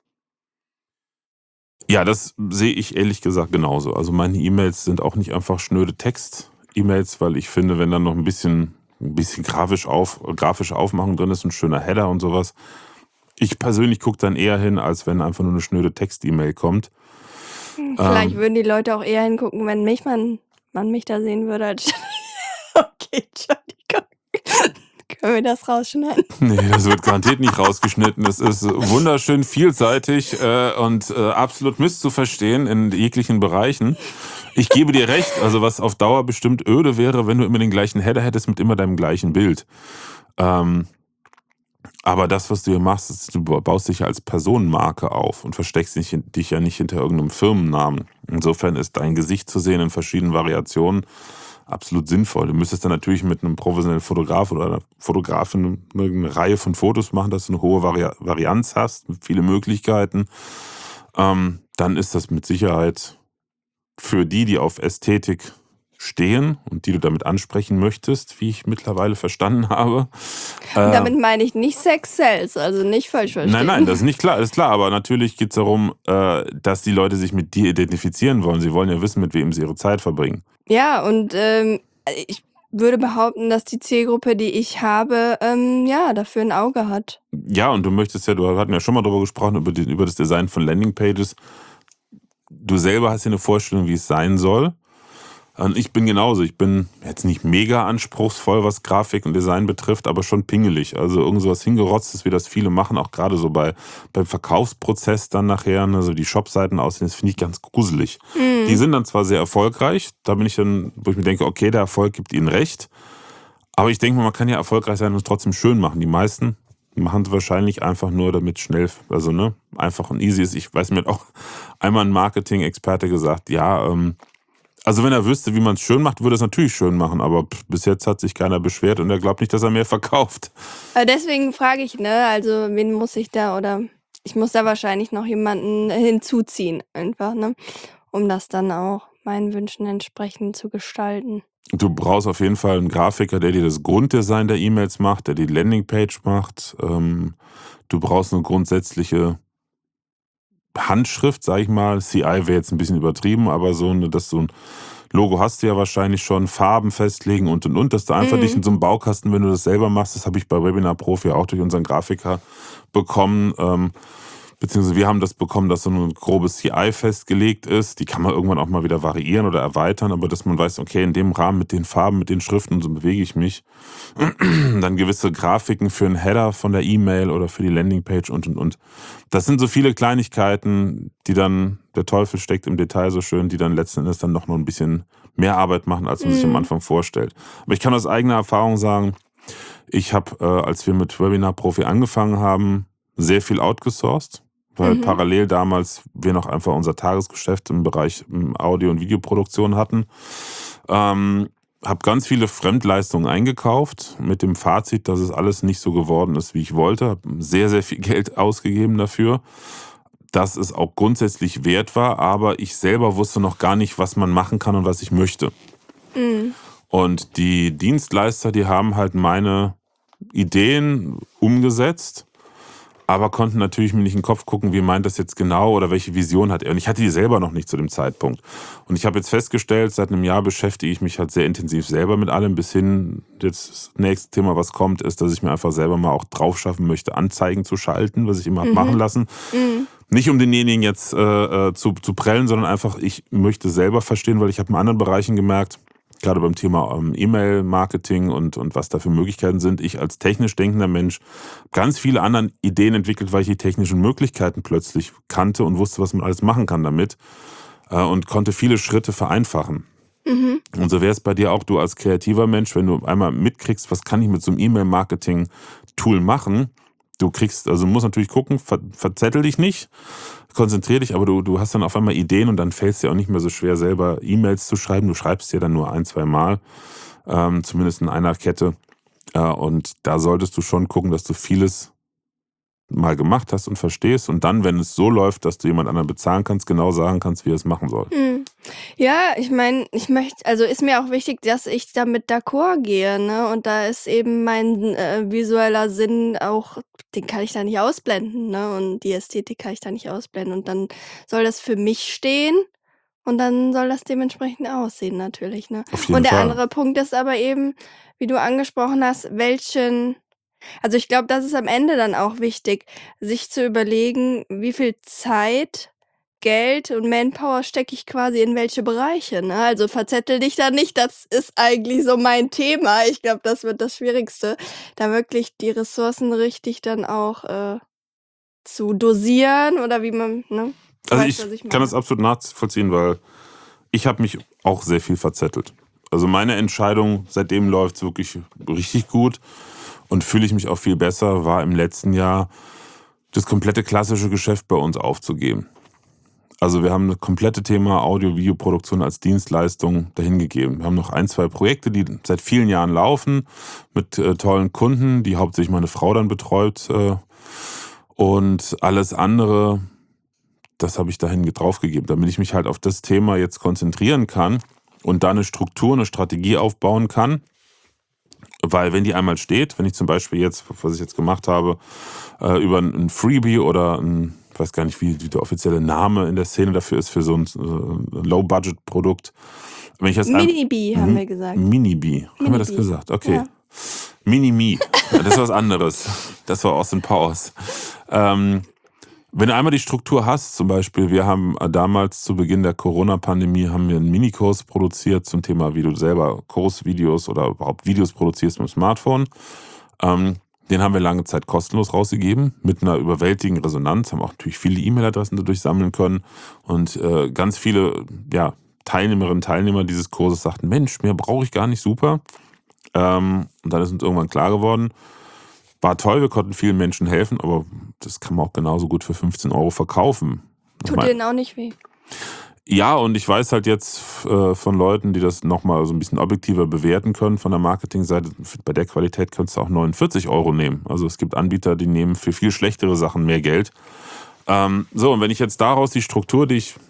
ja, das sehe ich ehrlich gesagt genauso. Also meine E-Mails sind auch nicht einfach schnöde Text-E-Mails, weil ich finde, wenn dann noch ein bisschen, ein bisschen grafisch auf, grafische Aufmachung drin ist, ein schöner Header und sowas. Ich persönlich gucke dann eher hin, als wenn einfach nur eine schnöde Text-E-Mail kommt. Hm, Vielleicht Ähm, würden die Leute auch eher hingucken, wenn mich man, man mich da sehen würde. Als okay, Entschuldigung. Können wir das rausschneiden? Nee, das wird garantiert nicht rausgeschnitten. Es ist wunderschön vielseitig äh, und äh, absolut misszuverstehen in jeglichen Bereichen. Ich gebe dir recht, also was auf Dauer bestimmt öde wäre, wenn du immer den gleichen Header hättest mit immer deinem gleichen Bild. Ähm, aber das, was du hier machst, ist, du baust dich ja als Personenmarke auf und versteckst dich, dich ja nicht hinter irgendeinem Firmennamen. Insofern ist dein Gesicht zu sehen in verschiedenen Variationen absolut sinnvoll. Du müsstest dann natürlich mit einem professionellen Fotograf oder einer Fotografin eine Reihe von Fotos machen, dass du eine hohe Vari Varianz hast, mit viele Möglichkeiten. Ähm, dann ist das mit Sicherheit für die, die auf Ästhetik stehen und die du damit ansprechen möchtest, wie ich mittlerweile verstanden habe. Und Äh, damit meine ich nicht Sex Sales, also nicht falsch verstehen. nein, nein, das ist nicht klar, ist klar, aber natürlich geht es darum, äh, dass die Leute sich mit dir identifizieren wollen. Sie wollen ja wissen, mit wem sie ihre Zeit verbringen. Ja, und ähm, ich würde behaupten, dass die Zielgruppe, die ich habe, ähm, ja, dafür ein Auge hat. Ja, und du möchtest ja, du hatten ja schon mal darüber gesprochen, über, die, über das Design von Landingpages. Du selber hast ja eine Vorstellung, wie es sein soll. Und ich bin genauso. Ich bin jetzt nicht mega anspruchsvoll, was Grafik und Design betrifft, aber schon pingelig. Also irgend sowas Hingerotztes, wie das viele machen, auch gerade so bei, beim Verkaufsprozess dann nachher, also die Shopseiten aussehen, das finde ich ganz gruselig. Mhm. Die sind dann zwar sehr erfolgreich, da bin ich dann, wo ich mir denke, okay, der Erfolg gibt ihnen recht. Aber ich denke mal, man kann ja erfolgreich sein und es trotzdem schön machen. Die meisten machen es wahrscheinlich einfach nur, damit schnell, also ne, einfach und easy ist. Ich weiß, mir hat auch einmal ein Marketing-Experte gesagt, ja, ähm, also wenn er wüsste, wie man es schön macht, würde er es natürlich schön machen, aber pff, bis jetzt hat sich keiner beschwert und er glaubt nicht, dass er mehr verkauft. Aber deswegen frage ich, ne, also wen muss ich da oder ich muss da wahrscheinlich noch jemanden hinzuziehen, einfach, ne, um das dann auch meinen Wünschen entsprechend zu gestalten. Du brauchst auf jeden Fall einen Grafiker, der dir das Grunddesign der E-Mails macht, der die Landingpage macht. Ähm, du brauchst eine grundsätzliche Handschrift, sag ich mal. C I wäre jetzt ein bisschen übertrieben, aber so, eine, dass so ein Logo hast du ja wahrscheinlich schon, Farben festlegen und und und, dass du einfach Mhm. dich in so einem Baukasten, wenn du das selber machst, das habe ich bei Webinar Profi auch durch unseren Grafiker bekommen, ähm, beziehungsweise wir haben das bekommen, dass so ein grobes C I festgelegt ist. Die kann man irgendwann auch mal wieder variieren oder erweitern, aber dass man weiß, okay, in dem Rahmen mit den Farben, mit den Schriften, so bewege ich mich. Dann gewisse Grafiken für einen Header von der E-Mail oder für die Landingpage und und und. Das sind so viele Kleinigkeiten, die dann, der Teufel steckt im Detail so schön, die dann letzten Endes dann noch noch ein bisschen mehr Arbeit machen, als man sich am Mhm. Anfang vorstellt. Aber ich kann aus eigener Erfahrung sagen, ich habe, äh, als wir mit Webinar Profi angefangen haben, sehr viel outgesourced, weil Mhm. parallel damals wir noch einfach unser Tagesgeschäft im Bereich ähm, Audio- und Videoproduktion hatten. Ähm, habe ganz viele Fremdleistungen eingekauft, mit dem Fazit, dass es alles nicht so geworden ist, wie ich wollte. Habe sehr, sehr viel Geld ausgegeben dafür. dass es auch grundsätzlich wert war, aber ich selber wusste noch gar nicht, was man machen kann und was ich möchte. Mhm. Und die Dienstleister, die haben halt meine Ideen umgesetzt, aber konnten natürlich mir nicht in den Kopf gucken, wie meint das jetzt genau oder welche Vision hat er. Und ich hatte die selber noch nicht zu dem Zeitpunkt. Und ich habe jetzt festgestellt, seit einem Jahr beschäftige ich mich halt sehr intensiv selber mit allem, bis hin, jetzt das nächste Thema, was kommt, ist, dass ich mir einfach selber mal auch drauf schaffen möchte, Anzeigen zu schalten, was ich immer hab machen Mhm. lassen. Mhm. Nicht um denjenigen jetzt äh, zu, zu prellen, sondern einfach, ich möchte selber verstehen, weil ich habe in anderen Bereichen gemerkt, gerade beim Thema ähm, E-Mail-Marketing und, und was da für Möglichkeiten sind, ich als technisch denkender Mensch ganz viele andere Ideen entwickelt, weil ich die technischen Möglichkeiten plötzlich kannte und wusste, was man alles machen kann damit äh, und konnte viele Schritte vereinfachen. Mhm. Und so wäre es bei dir auch, du als kreativer Mensch, wenn du einmal mitkriegst, was kann ich mit so einem E-Mail-Marketing-Tool machen, du kriegst, also du musst natürlich gucken, ver, verzettel dich nicht, konzentrier dich, aber du, du hast dann auf einmal Ideen und dann fällt es dir auch nicht mehr so schwer, selber E-Mails zu schreiben. Du schreibst dir dann nur ein, zwei Mal, ähm, zumindest in einer Kette. Äh, und da solltest du schon gucken, dass du vieles mal gemacht hast und verstehst und dann, wenn es so läuft, dass du jemand anderen bezahlen kannst, genau sagen kannst, wie er es machen soll. Mhm. Ja, ich meine, ich möchte also ist mir auch wichtig, dass ich damit d'accord gehe, ne? Und da ist eben mein, äh, visueller Sinn auch den kann ich da nicht ausblenden, ne? Und die Ästhetik kann ich da nicht ausblenden. Und dann soll das für mich stehen und dann soll das dementsprechend aussehen natürlich, ne? Auf Und jeden der Fall. andere Punkt ist aber eben, wie du angesprochen hast, welchen also ich glaube, das ist am Ende dann auch wichtig, sich zu überlegen, wie viel Zeit, Geld und Manpower stecke ich quasi in welche Bereiche, ne? Also verzettel dich da nicht, das ist eigentlich so mein Thema. Ich glaube, das wird das Schwierigste, da wirklich die Ressourcen richtig dann auch, äh, zu dosieren oder wie man ne? Du Also weißt, ich was ich kann das meine. absolut nachvollziehen, weil ich habe mich auch sehr viel verzettelt. Also meine Entscheidung, seitdem läuft es wirklich richtig gut und fühle ich mich auch viel besser, war im letzten Jahr das komplette klassische Geschäft bei uns aufzugeben. Also wir haben das komplette Thema Audio-Video-Produktion als Dienstleistung dahingegeben. Wir haben noch ein, zwei Projekte, die seit vielen Jahren laufen, mit äh, tollen Kunden, die hauptsächlich meine Frau dann betreut. Äh, und alles andere, das habe ich dahin draufgegeben, damit ich mich halt auf das Thema jetzt konzentrieren kann und da eine Struktur, eine Strategie aufbauen kann. Weil wenn die einmal steht, wenn ich zum Beispiel jetzt, was ich jetzt gemacht habe, äh, über ein Freebie oder ein, ich weiß gar nicht, wie, wie der offizielle Name in der Szene dafür ist, für so ein äh, Low-Budget-Produkt. Wenn ich jetzt ein Mini-Bee haben wir gesagt. Mini-Bee, haben wir das Mini-Bee. gesagt? Okay. Ja. Mini-Me, das ist was anderes. Das war Austin Powers. Ähm, wenn du einmal die Struktur hast, zum Beispiel, wir haben damals zu Beginn der Corona-Pandemie haben wir einen Minikurs produziert zum Thema, wie du selber Kursvideos oder überhaupt Videos produzierst mit dem Smartphone. Ähm, den haben wir lange Zeit kostenlos rausgegeben, mit einer überwältigenden Resonanz, haben auch natürlich viele E-Mail-Adressen dadurch sammeln können und äh, ganz viele ja, Teilnehmerinnen und Teilnehmer dieses Kurses sagten, Mensch, mehr brauche ich gar nicht, super. Ähm, und dann ist uns irgendwann klar geworden, war toll, wir konnten vielen Menschen helfen, aber das kann man auch genauso gut für fünfzehn Euro verkaufen. Tut denen auch nicht weh. Ja, und ich weiß halt jetzt äh, von Leuten, die das nochmal so ein bisschen objektiver bewerten können von der Marketingseite, bei der Qualität könntest du auch neunundvierzig Euro nehmen. Also es gibt Anbieter, die nehmen für viel schlechtere Sachen mehr Geld. Ähm, so, und wenn ich jetzt daraus die Struktur, die ich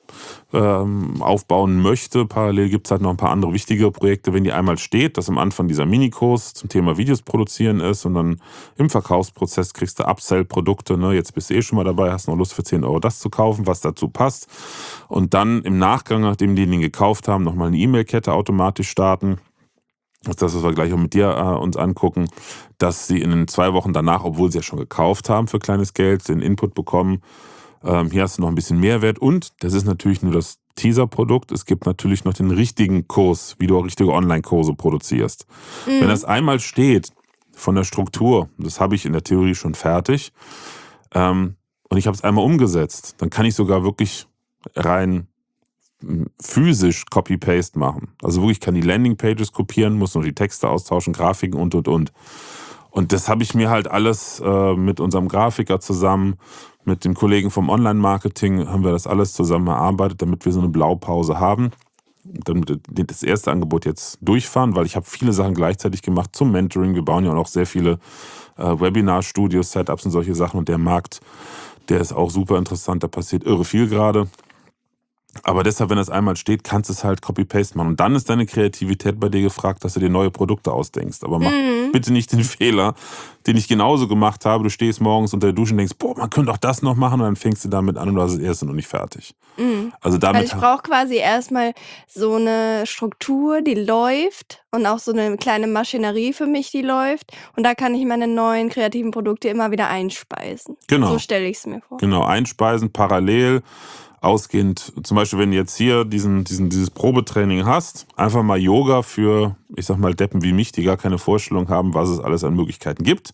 ähm, aufbauen möchte, parallel gibt es halt noch ein paar andere wichtige Projekte, wenn die einmal steht, dass am Anfang dieser Minikurs zum Thema Videos produzieren ist und dann im Verkaufsprozess kriegst du Upsell-Produkte, ne? Jetzt bist du eh schon mal dabei, hast noch Lust für zehn Euro das zu kaufen, was dazu passt und dann im Nachgang, nachdem die den gekauft haben, nochmal eine E-Mail-Kette automatisch starten. Das ist das, was wir gleich auch mit dir äh, uns angucken, dass sie in den zwei Wochen danach, obwohl sie ja schon gekauft haben für kleines Geld, den Input bekommen, Ähm, hier hast du noch ein bisschen Mehrwert und das ist natürlich nur das Teaser-Produkt. Es gibt natürlich noch den richtigen Kurs, wie du auch richtige Online-Kurse produzierst. Mhm. Wenn das einmal steht von der Struktur, das habe ich in der Theorie schon fertig, ähm, und ich habe es einmal umgesetzt, dann kann ich sogar wirklich rein physisch Copy-Paste machen. Also wirklich, ich kann die Landing-Pages kopieren, muss noch die Texte austauschen, Grafiken und, und, und. Und das habe ich mir halt alles äh, mit unserem Grafiker zusammen, mit den Kollegen vom Online-Marketing, haben wir das alles zusammen erarbeitet, damit wir so eine Blaupause haben. Damit wir das erste Angebot jetzt durchfahren, weil ich habe viele Sachen gleichzeitig gemacht zum Mentoring. Wir bauen ja auch noch sehr viele äh, Webinar-Studios, Setups und solche Sachen. Und der Markt, Der ist auch super interessant, da passiert irre viel gerade. Aber deshalb, wenn das einmal steht, kannst du es halt Copy-Paste machen. Und dann ist deine Kreativität bei dir gefragt, dass du dir neue Produkte ausdenkst. Aber mach Mhm. bitte nicht den Fehler, den ich genauso gemacht habe. Du stehst morgens unter der Dusche und denkst, boah, man könnte auch das noch machen. Und dann fängst du damit an und du hast das erste noch nicht fertig. Mhm. Also Also damit, ich brauche quasi erstmal so eine Struktur, die läuft und auch so eine kleine Maschinerie für mich, die läuft. Und da kann ich meine neuen kreativen Produkte immer wieder einspeisen. So genau, stelle ich es mir vor. genau, einspeisen, parallel, ausgehend, zum Beispiel, wenn du jetzt hier diesen, diesen, dieses Probetraining hast, einfach mal Yoga für, ich sag mal, Deppen wie mich, die gar keine Vorstellung haben, was es alles an Möglichkeiten gibt.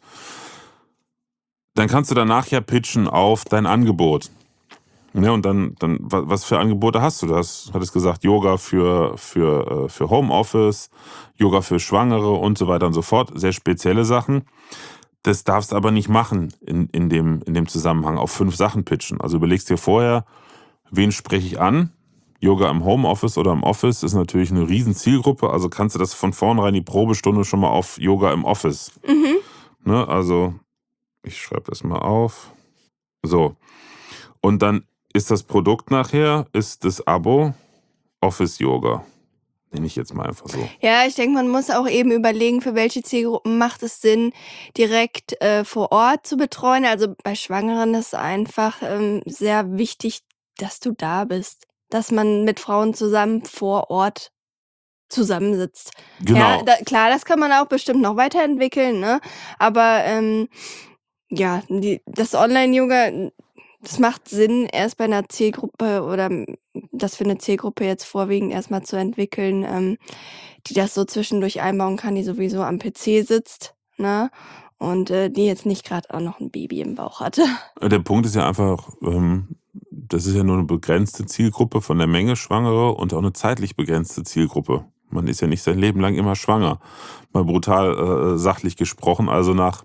Dann kannst du danach ja pitchen auf dein Angebot. Ja, und dann, dann, wa- was für Angebote hast du? Du hast, hattest gesagt, Yoga für, für, äh, für Homeoffice, Yoga für Schwangere und so weiter und so fort. Sehr spezielle Sachen. Das darfst du aber nicht machen in, in, dem, in dem Zusammenhang, auf fünf Sachen pitchen. Also überlegst dir vorher, wen spreche ich an? Yoga im Homeoffice oder im Office ist natürlich eine riesen Zielgruppe. Also kannst du das von vornherein die Probestunde schon mal auf Yoga im Office. Mhm. Ne? Also, ich schreibe das mal auf. So. Und dann ist das Produkt nachher, ist das Abo Office Yoga. Nenne ich jetzt mal einfach so. Ja, ich denke, man muss auch eben überlegen, für welche Zielgruppen macht es Sinn, direkt äh, vor Ort zu betreuen. Also bei Schwangeren ist einfach ähm, sehr wichtig, dass du da bist, dass man mit Frauen zusammen vor Ort zusammensitzt. Ja, Genau. da, klar, das kann man auch bestimmt noch weiterentwickeln, ne? Aber ähm, ja, die, das Online-Yoga, das macht Sinn, erst bei einer Zielgruppe oder m, das für eine Zielgruppe jetzt vorwiegend erstmal zu entwickeln, ähm, die das so zwischendurch einbauen kann, die sowieso am P C sitzt, ne? Und äh, die jetzt nicht gerade auch noch ein Baby im Bauch hatte. Der Punkt ist ja einfach, ähm, das ist ja nur eine begrenzte Zielgruppe von der Menge Schwangere und auch eine zeitlich begrenzte Zielgruppe. Man ist ja nicht sein Leben lang immer schwanger. Mal brutal äh, sachlich gesprochen. Also nach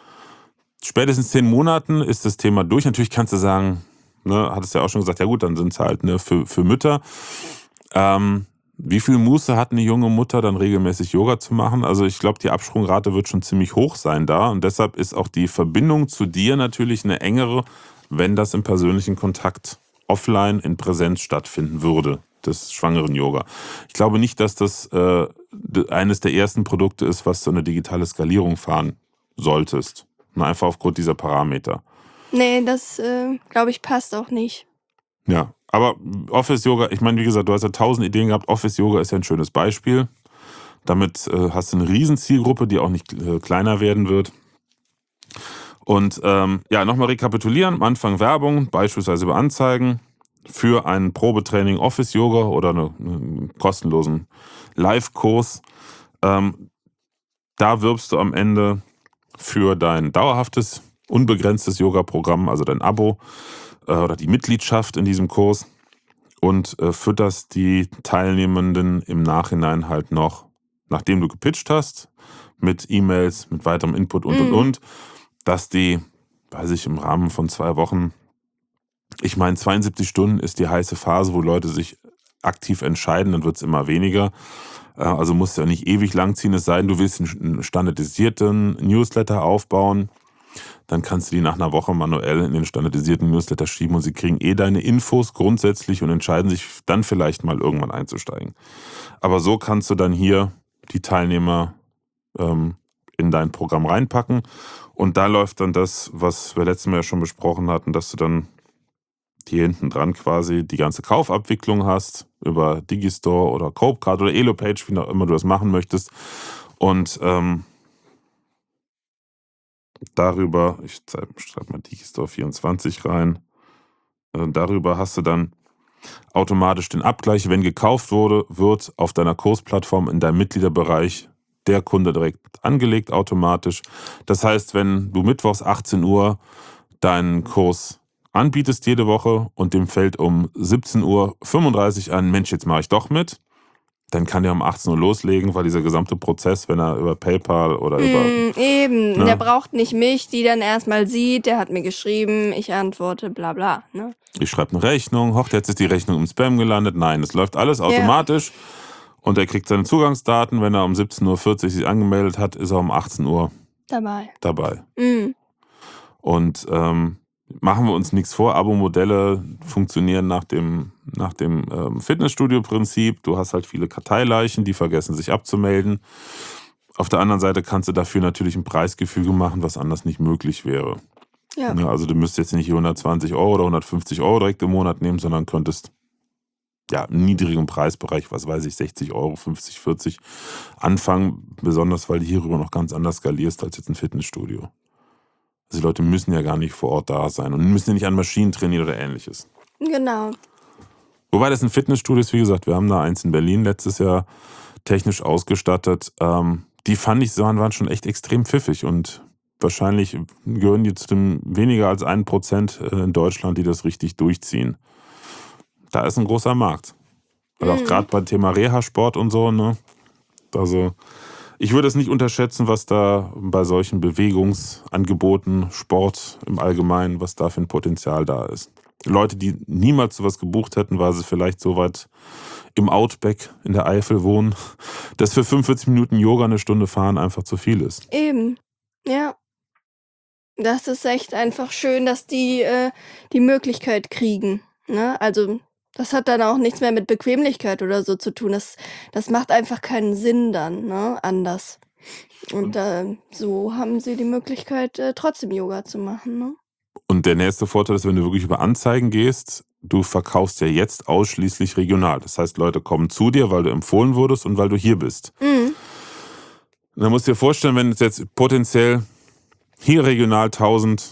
spätestens zehn Monaten ist das Thema durch. Natürlich kannst du sagen, ne, hattest ja auch schon gesagt, ja gut, dann sind es halt ne, für, für Mütter. Ähm, wie viel Muße hat eine junge Mutter, dann regelmäßig Yoga zu machen? Also ich glaube, die Absprungrate wird schon ziemlich hoch sein da. Und deshalb ist auch die Verbindung zu dir natürlich eine engere, wenn das im persönlichen Kontakt offline in Präsenz stattfinden würde, des schwangeren Yoga. Ich glaube nicht, dass das äh, eines der ersten Produkte ist, was du eine digitale Skalierung fahren solltest. Na, einfach aufgrund dieser Parameter. Nee, das äh, glaube ich passt auch nicht. Ja, aber Office Yoga, ich meine, wie gesagt, du hast ja tausend Ideen gehabt. Office Yoga ist ja ein schönes Beispiel. Damit äh, hast du eine riesen Zielgruppe, die auch nicht äh, kleiner werden wird. Und ähm, ja, nochmal rekapitulieren. Am Anfang Werbung, beispielsweise über Anzeigen für ein Probetraining Office Yoga oder eine, einen kostenlosen Live-Kurs. Ähm, da wirbst du am Ende für dein dauerhaftes, unbegrenztes Yoga-Programm, also dein Abo äh, oder die Mitgliedschaft in diesem Kurs und äh, fütterst die Teilnehmenden im Nachhinein halt noch, nachdem du gepitcht hast, mit E-Mails, mit weiterem Input und und Mhm. und, dass die, weiß ich, im Rahmen von zwei Wochen, ich meine, zweiundsiebzig Stunden ist die heiße Phase, wo Leute sich aktiv entscheiden, dann wird es immer weniger. Äh, Also musst du ja nicht ewig lang ziehen, es sei denn, du willst einen standardisierten Newsletter aufbauen. Dann kannst du die nach einer Woche manuell in den standardisierten Newsletter schieben und sie kriegen eh deine Infos grundsätzlich und entscheiden sich dann vielleicht mal irgendwann einzusteigen. Aber so kannst du dann hier die Teilnehmer ähm, in dein Programm reinpacken und da läuft dann das, was wir letztes Mal ja schon besprochen hatten, dass du dann hier hinten dran quasi die ganze Kaufabwicklung hast über Digistore oder Copecard oder Elopage, wie auch immer du das machen möchtest. Und ähm, darüber, ich schreibe mal Digistore vierundzwanzig rein, äh, darüber hast du dann automatisch den Abgleich, wenn gekauft wurde, wird auf deiner Kursplattform in deinem Mitgliederbereich der Kunde direkt angelegt automatisch. Das heißt, wenn du mittwochs achtzehn Uhr deinen Kurs anbietest jede Woche und dem fällt um siebzehn Uhr fünfunddreißig ein, Mensch, jetzt mache ich doch mit, dann kann der um achtzehn Uhr loslegen, weil dieser gesamte Prozess, wenn er über PayPal oder über... Mm, eben, Ne? der braucht nicht mich, die dann erstmal sieht, der hat mir geschrieben, ich antworte, bla bla. Ne? Ich schreibe eine Rechnung, hoch, jetzt ist die Rechnung im Spam gelandet. Nein, es läuft alles automatisch und er kriegt seine Zugangsdaten. Wenn er um siebzehn Uhr vierzig sich angemeldet hat, ist er um achtzehn Uhr Dabei. dabei. Mm. Und ähm, machen wir uns nichts vor, Abo-Modelle funktionieren nach dem, nach dem ähm, Fitnessstudio-Prinzip. Du hast halt viele Karteileichen, die vergessen sich abzumelden. Auf der anderen Seite kannst du dafür natürlich ein Preisgefüge machen, was anders nicht möglich wäre. Ja. Ja, also du müsstest jetzt nicht hundertzwanzig Euro oder hundertfünfzig Euro direkt im Monat nehmen, sondern könntest ja im niedrigen Preisbereich, was weiß ich, sechzig Euro, fünfzig, vierzig anfangen, besonders weil du hierüber noch ganz anders skalierst als jetzt ein Fitnessstudio. Also die Leute müssen ja gar nicht vor Ort da sein und müssen ja nicht an Maschinen trainieren oder ähnliches. Genau. Wobei das ein Fitnessstudio ist, wie gesagt, wir haben da eins in Berlin letztes Jahr technisch ausgestattet. Ähm, die fand ich, waren, waren schon echt extrem pfiffig und wahrscheinlich gehören die zu dem weniger als ein Prozent in Deutschland, die das richtig durchziehen. Da ist ein großer Markt. Weil auch Mhm. gerade beim Thema Reha-Sport und so, ne? Also ich würde es nicht unterschätzen, was da bei solchen Bewegungsangeboten, Sport im Allgemeinen, was da für ein Potenzial da ist. Leute, die niemals sowas gebucht hätten, weil sie vielleicht so weit im Outback in der Eifel wohnen, dass für fünfundvierzig Minuten Yoga eine Stunde fahren einfach zu viel ist. Eben. Ja. Das ist echt einfach schön, dass die, äh, die Möglichkeit kriegen, ne? Also, das hat dann auch nichts mehr mit Bequemlichkeit oder so zu tun. Das das macht einfach keinen Sinn dann, ne, anders. Und, ähm, so haben sie die Möglichkeit, äh, trotzdem Yoga zu machen, ne? Und der nächste Vorteil ist, wenn du wirklich über Anzeigen gehst, du verkaufst ja jetzt ausschließlich regional. Das heißt, Leute kommen zu dir, weil du empfohlen wurdest und weil du hier bist. Mhm. Und dann musst du dir vorstellen, wenn es jetzt potenziell hier regional tausend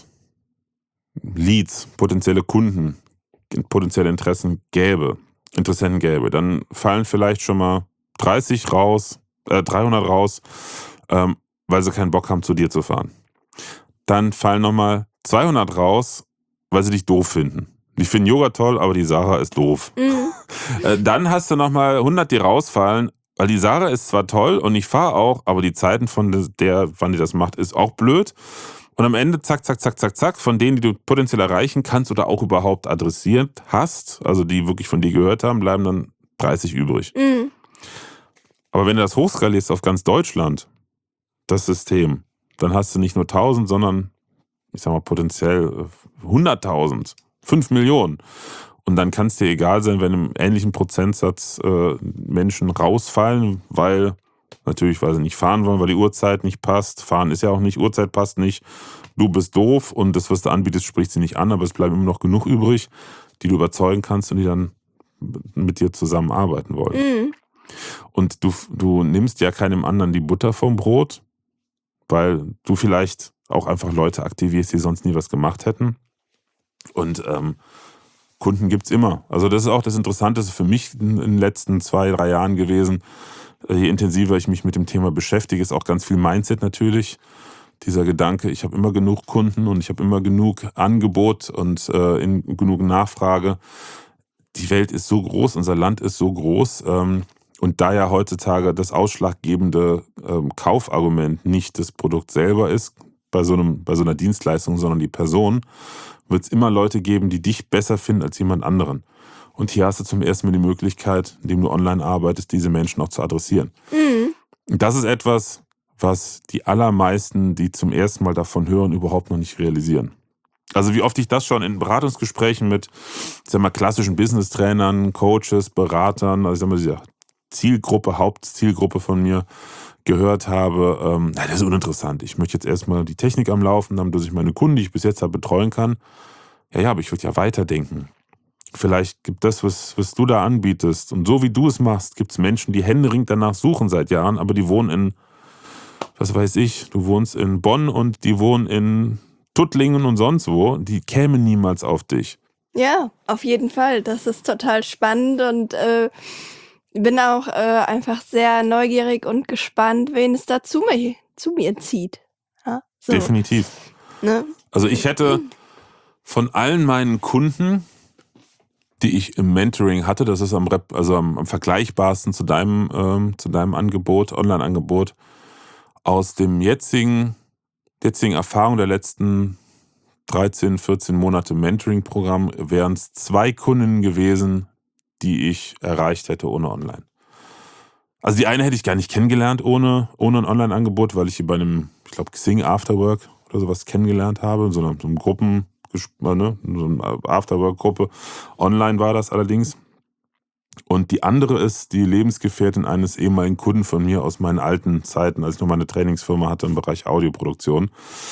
Leads, potenzielle Kunden, potenzielle Interessen gäbe, Interessenten gäbe, dann fallen vielleicht schon mal dreißig raus, äh, dreihundert raus, ähm, weil sie keinen Bock haben, zu dir zu fahren. Dann fallen nochmal zweihundert raus, weil sie dich doof finden. Die finden Yoga toll, aber die Sarah ist doof. Mhm. Äh, dann hast du nochmal hundert, die rausfallen, weil die Sarah ist zwar toll und ich fahre auch, aber die Zeiten von der, wann die das macht, ist auch blöd. Und am Ende, zack, zack, zack, zack, zack, von denen, die du potenziell erreichen kannst oder auch überhaupt adressiert hast, also die wirklich von dir gehört haben, bleiben dann dreißig übrig. Mhm. Aber wenn du das hochskalierst auf ganz Deutschland, das System, dann hast du nicht nur tausend, sondern, ich sag mal, potenziell hunderttausend, fünf Millionen. Und dann kann es dir egal sein, wenn im ähnlichen Prozentsatz äh, Menschen rausfallen, weil natürlich, weil sie nicht fahren wollen, weil die Uhrzeit nicht passt. Fahren ist ja auch nicht, Uhrzeit passt nicht. Du bist doof und das, was du anbietest, spricht sie nicht an, aber es bleiben immer noch genug übrig, die du überzeugen kannst und die dann mit dir zusammenarbeiten wollen. Mhm. Und du, du nimmst ja keinem anderen die Butter vom Brot, weil du vielleicht auch einfach Leute aktivierst, die sonst nie was gemacht hätten. Und ähm, Kunden gibt's immer. Also das ist auch das Interessanteste für mich in den letzten zwei, drei Jahren gewesen. Je intensiver ich mich mit dem Thema beschäftige, ist auch ganz viel Mindset natürlich. Dieser Gedanke, ich habe immer genug Kunden und ich habe immer genug Angebot und äh, in, genug Nachfrage. Die Welt ist so groß, unser Land ist so groß. Ähm, und da ja heutzutage das ausschlaggebende ähm, Kaufargument nicht das Produkt selber ist, bei so, einem, bei so einer Dienstleistung, sondern die Person, wird es immer Leute geben, die dich besser finden als jemand anderen. Und hier hast du zum ersten Mal die Möglichkeit, indem du online arbeitest, diese Menschen auch zu adressieren. Mhm. Und das ist etwas, was die allermeisten, die zum ersten Mal davon hören, überhaupt noch nicht realisieren. Also wie oft ich das schon in Beratungsgesprächen mit, ich sag mal, klassischen Business-Trainern, Coaches, Beratern, also ich sag mal, diese Zielgruppe, Hauptzielgruppe von mir gehört habe, ähm, na, das ist uninteressant. Ich möchte jetzt erstmal die Technik am Laufen haben, dass ich meine Kunden, die ich bis jetzt habe, betreuen kann. Ja, ja, aber ich würde ja weiterdenken. Vielleicht gibt das, was, was du da anbietest. Und so wie du es machst, gibt es Menschen, die händeringend danach suchen seit Jahren, aber die wohnen in, was weiß ich, du wohnst in Bonn und die wohnen in Tuttlingen und sonst wo. Die kämen niemals auf dich. Ja, auf jeden Fall. Das ist total spannend und äh, bin auch äh, einfach sehr neugierig und gespannt, wen es da zu mir, zu mir zieht. Ja, so, Definitiv. ne? Also ich hätte von allen meinen Kunden, die ich im Mentoring hatte, das ist am, Rep, also am, am vergleichbarsten zu deinem, ähm, zu deinem Angebot, Online-Angebot, aus dem jetzigen, jetzigen Erfahrung der letzten dreizehn, vierzehn Monate Mentoring-Programm wären es zwei Kunden gewesen, die ich erreicht hätte ohne Online. Also die eine hätte ich gar nicht kennengelernt ohne, ohne ein Online-Angebot, weil ich sie bei einem, ich glaube, Xing Afterwork oder sowas kennengelernt habe, in so einem, so einem Gruppen, ne, so eine Afterwork-Gruppe. Online war das allerdings. Und die andere ist die Lebensgefährtin eines ehemaligen Kunden von mir aus meinen alten Zeiten, als ich noch meine Trainingsfirma hatte im Bereich Audioproduktion.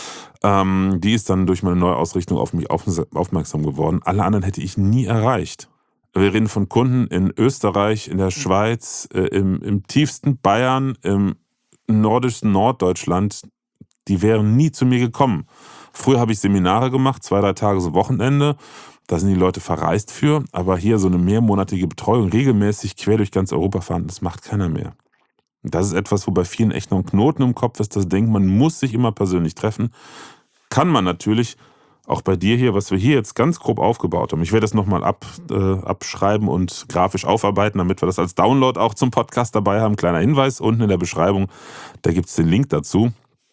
Ähm, die ist dann durch meine Neuausrichtung auf mich aufmerksam geworden. Alle anderen hätte ich nie erreicht. Wir reden von Kunden in Österreich, in der Schweiz, äh, im, im tiefsten Bayern, im nordischsten Norddeutschland. Die wären nie zu mir gekommen. Früher habe ich Seminare gemacht, zwei, drei Tage so Wochenende. Da sind die Leute verreist für. Aber hier so eine mehrmonatige Betreuung, regelmäßig quer durch ganz Europa fahren, das macht keiner mehr. Und das ist etwas, wo bei vielen echt noch ein Knoten im Kopf ist, das denkt, man muss sich immer persönlich treffen. Kann man natürlich, auch bei dir hier, was wir hier jetzt ganz grob aufgebaut haben. Ich werde das nochmal ab, äh, abschreiben und grafisch aufarbeiten, damit wir das als Download auch zum Podcast dabei haben. Kleiner Hinweis, unten in der Beschreibung, da gibt es den Link dazu.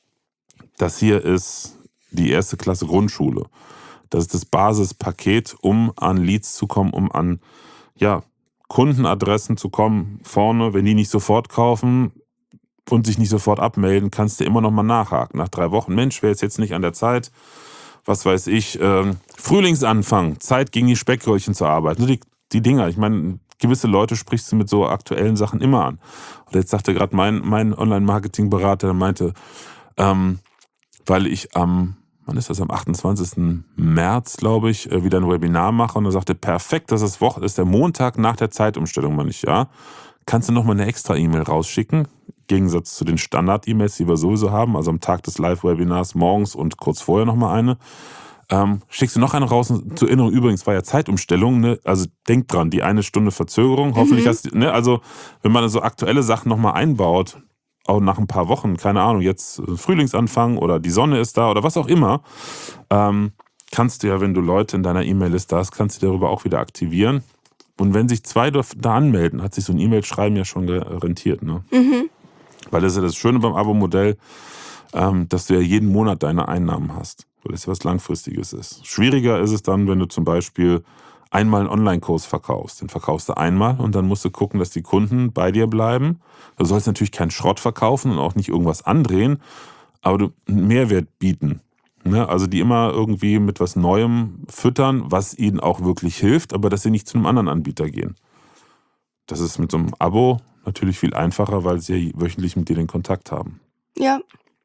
Das hier ist die erste Klasse Grundschule. Das ist das Basispaket, um an Leads zu kommen, um an ja, Kundenadressen zu kommen. Vorne, wenn die nicht sofort kaufen und sich nicht sofort abmelden, kannst du immer noch mal nachhaken. Nach drei Wochen, Mensch, wäre es jetzt nicht an der Zeit, was weiß ich, äh, Frühlingsanfang, Zeit gegen die Speckröllchen zu arbeiten. Die, die Dinger, ich meine, gewisse Leute sprichst du mit so aktuellen Sachen immer an. Und jetzt sagte gerade mein, mein Online-Marketing-Berater, der meinte, ähm, weil ich am, wann ist das, am achtundzwanzigsten März, glaube ich, wieder ein Webinar mache. Und er sagte, perfekt, das ist, Woche, das ist der Montag nach der Zeitumstellung, meine ich, ja. Kannst du nochmal eine extra E-Mail rausschicken? Im Gegensatz zu den Standard-E-Mails, die wir sowieso haben, also am Tag des Live-Webinars morgens und kurz vorher nochmal eine. Ähm, schickst du noch eine raus? Zur Erinnerung, übrigens war ja Zeitumstellung, ne? Also denk dran, die eine Stunde Verzögerung, hoffentlich Mhm. hast du, ne? Also wenn man so aktuelle Sachen nochmal einbaut, auch nach ein paar Wochen, keine Ahnung, jetzt Frühlingsanfang oder die Sonne ist da oder was auch immer, ähm, kannst du ja, wenn du Leute in deiner E-Mail-Liste hast, kannst du darüber auch wieder aktivieren. Und wenn sich zwei da anmelden, hat sich so ein E-Mail-Schreiben ja schon rentiert, ne? Mhm. Weil das ist ja das Schöne beim Abo-Modell, ähm, dass du ja jeden Monat deine Einnahmen hast, weil das ja was Langfristiges ist. Schwieriger ist es dann, wenn du zum Beispiel einmal einen Online-Kurs verkaufst. Den verkaufst du einmal und dann musst du gucken, dass die Kunden bei dir bleiben. Du sollst natürlich keinen Schrott verkaufen und auch nicht irgendwas andrehen, aber du einen Mehrwert bieten. Ne? Also die immer irgendwie mit was Neuem füttern, was ihnen auch wirklich hilft, aber dass sie nicht zu einem anderen Anbieter gehen. Das ist mit so einem Abo natürlich viel einfacher, weil sie ja wöchentlich mit dir den Kontakt haben. Ja.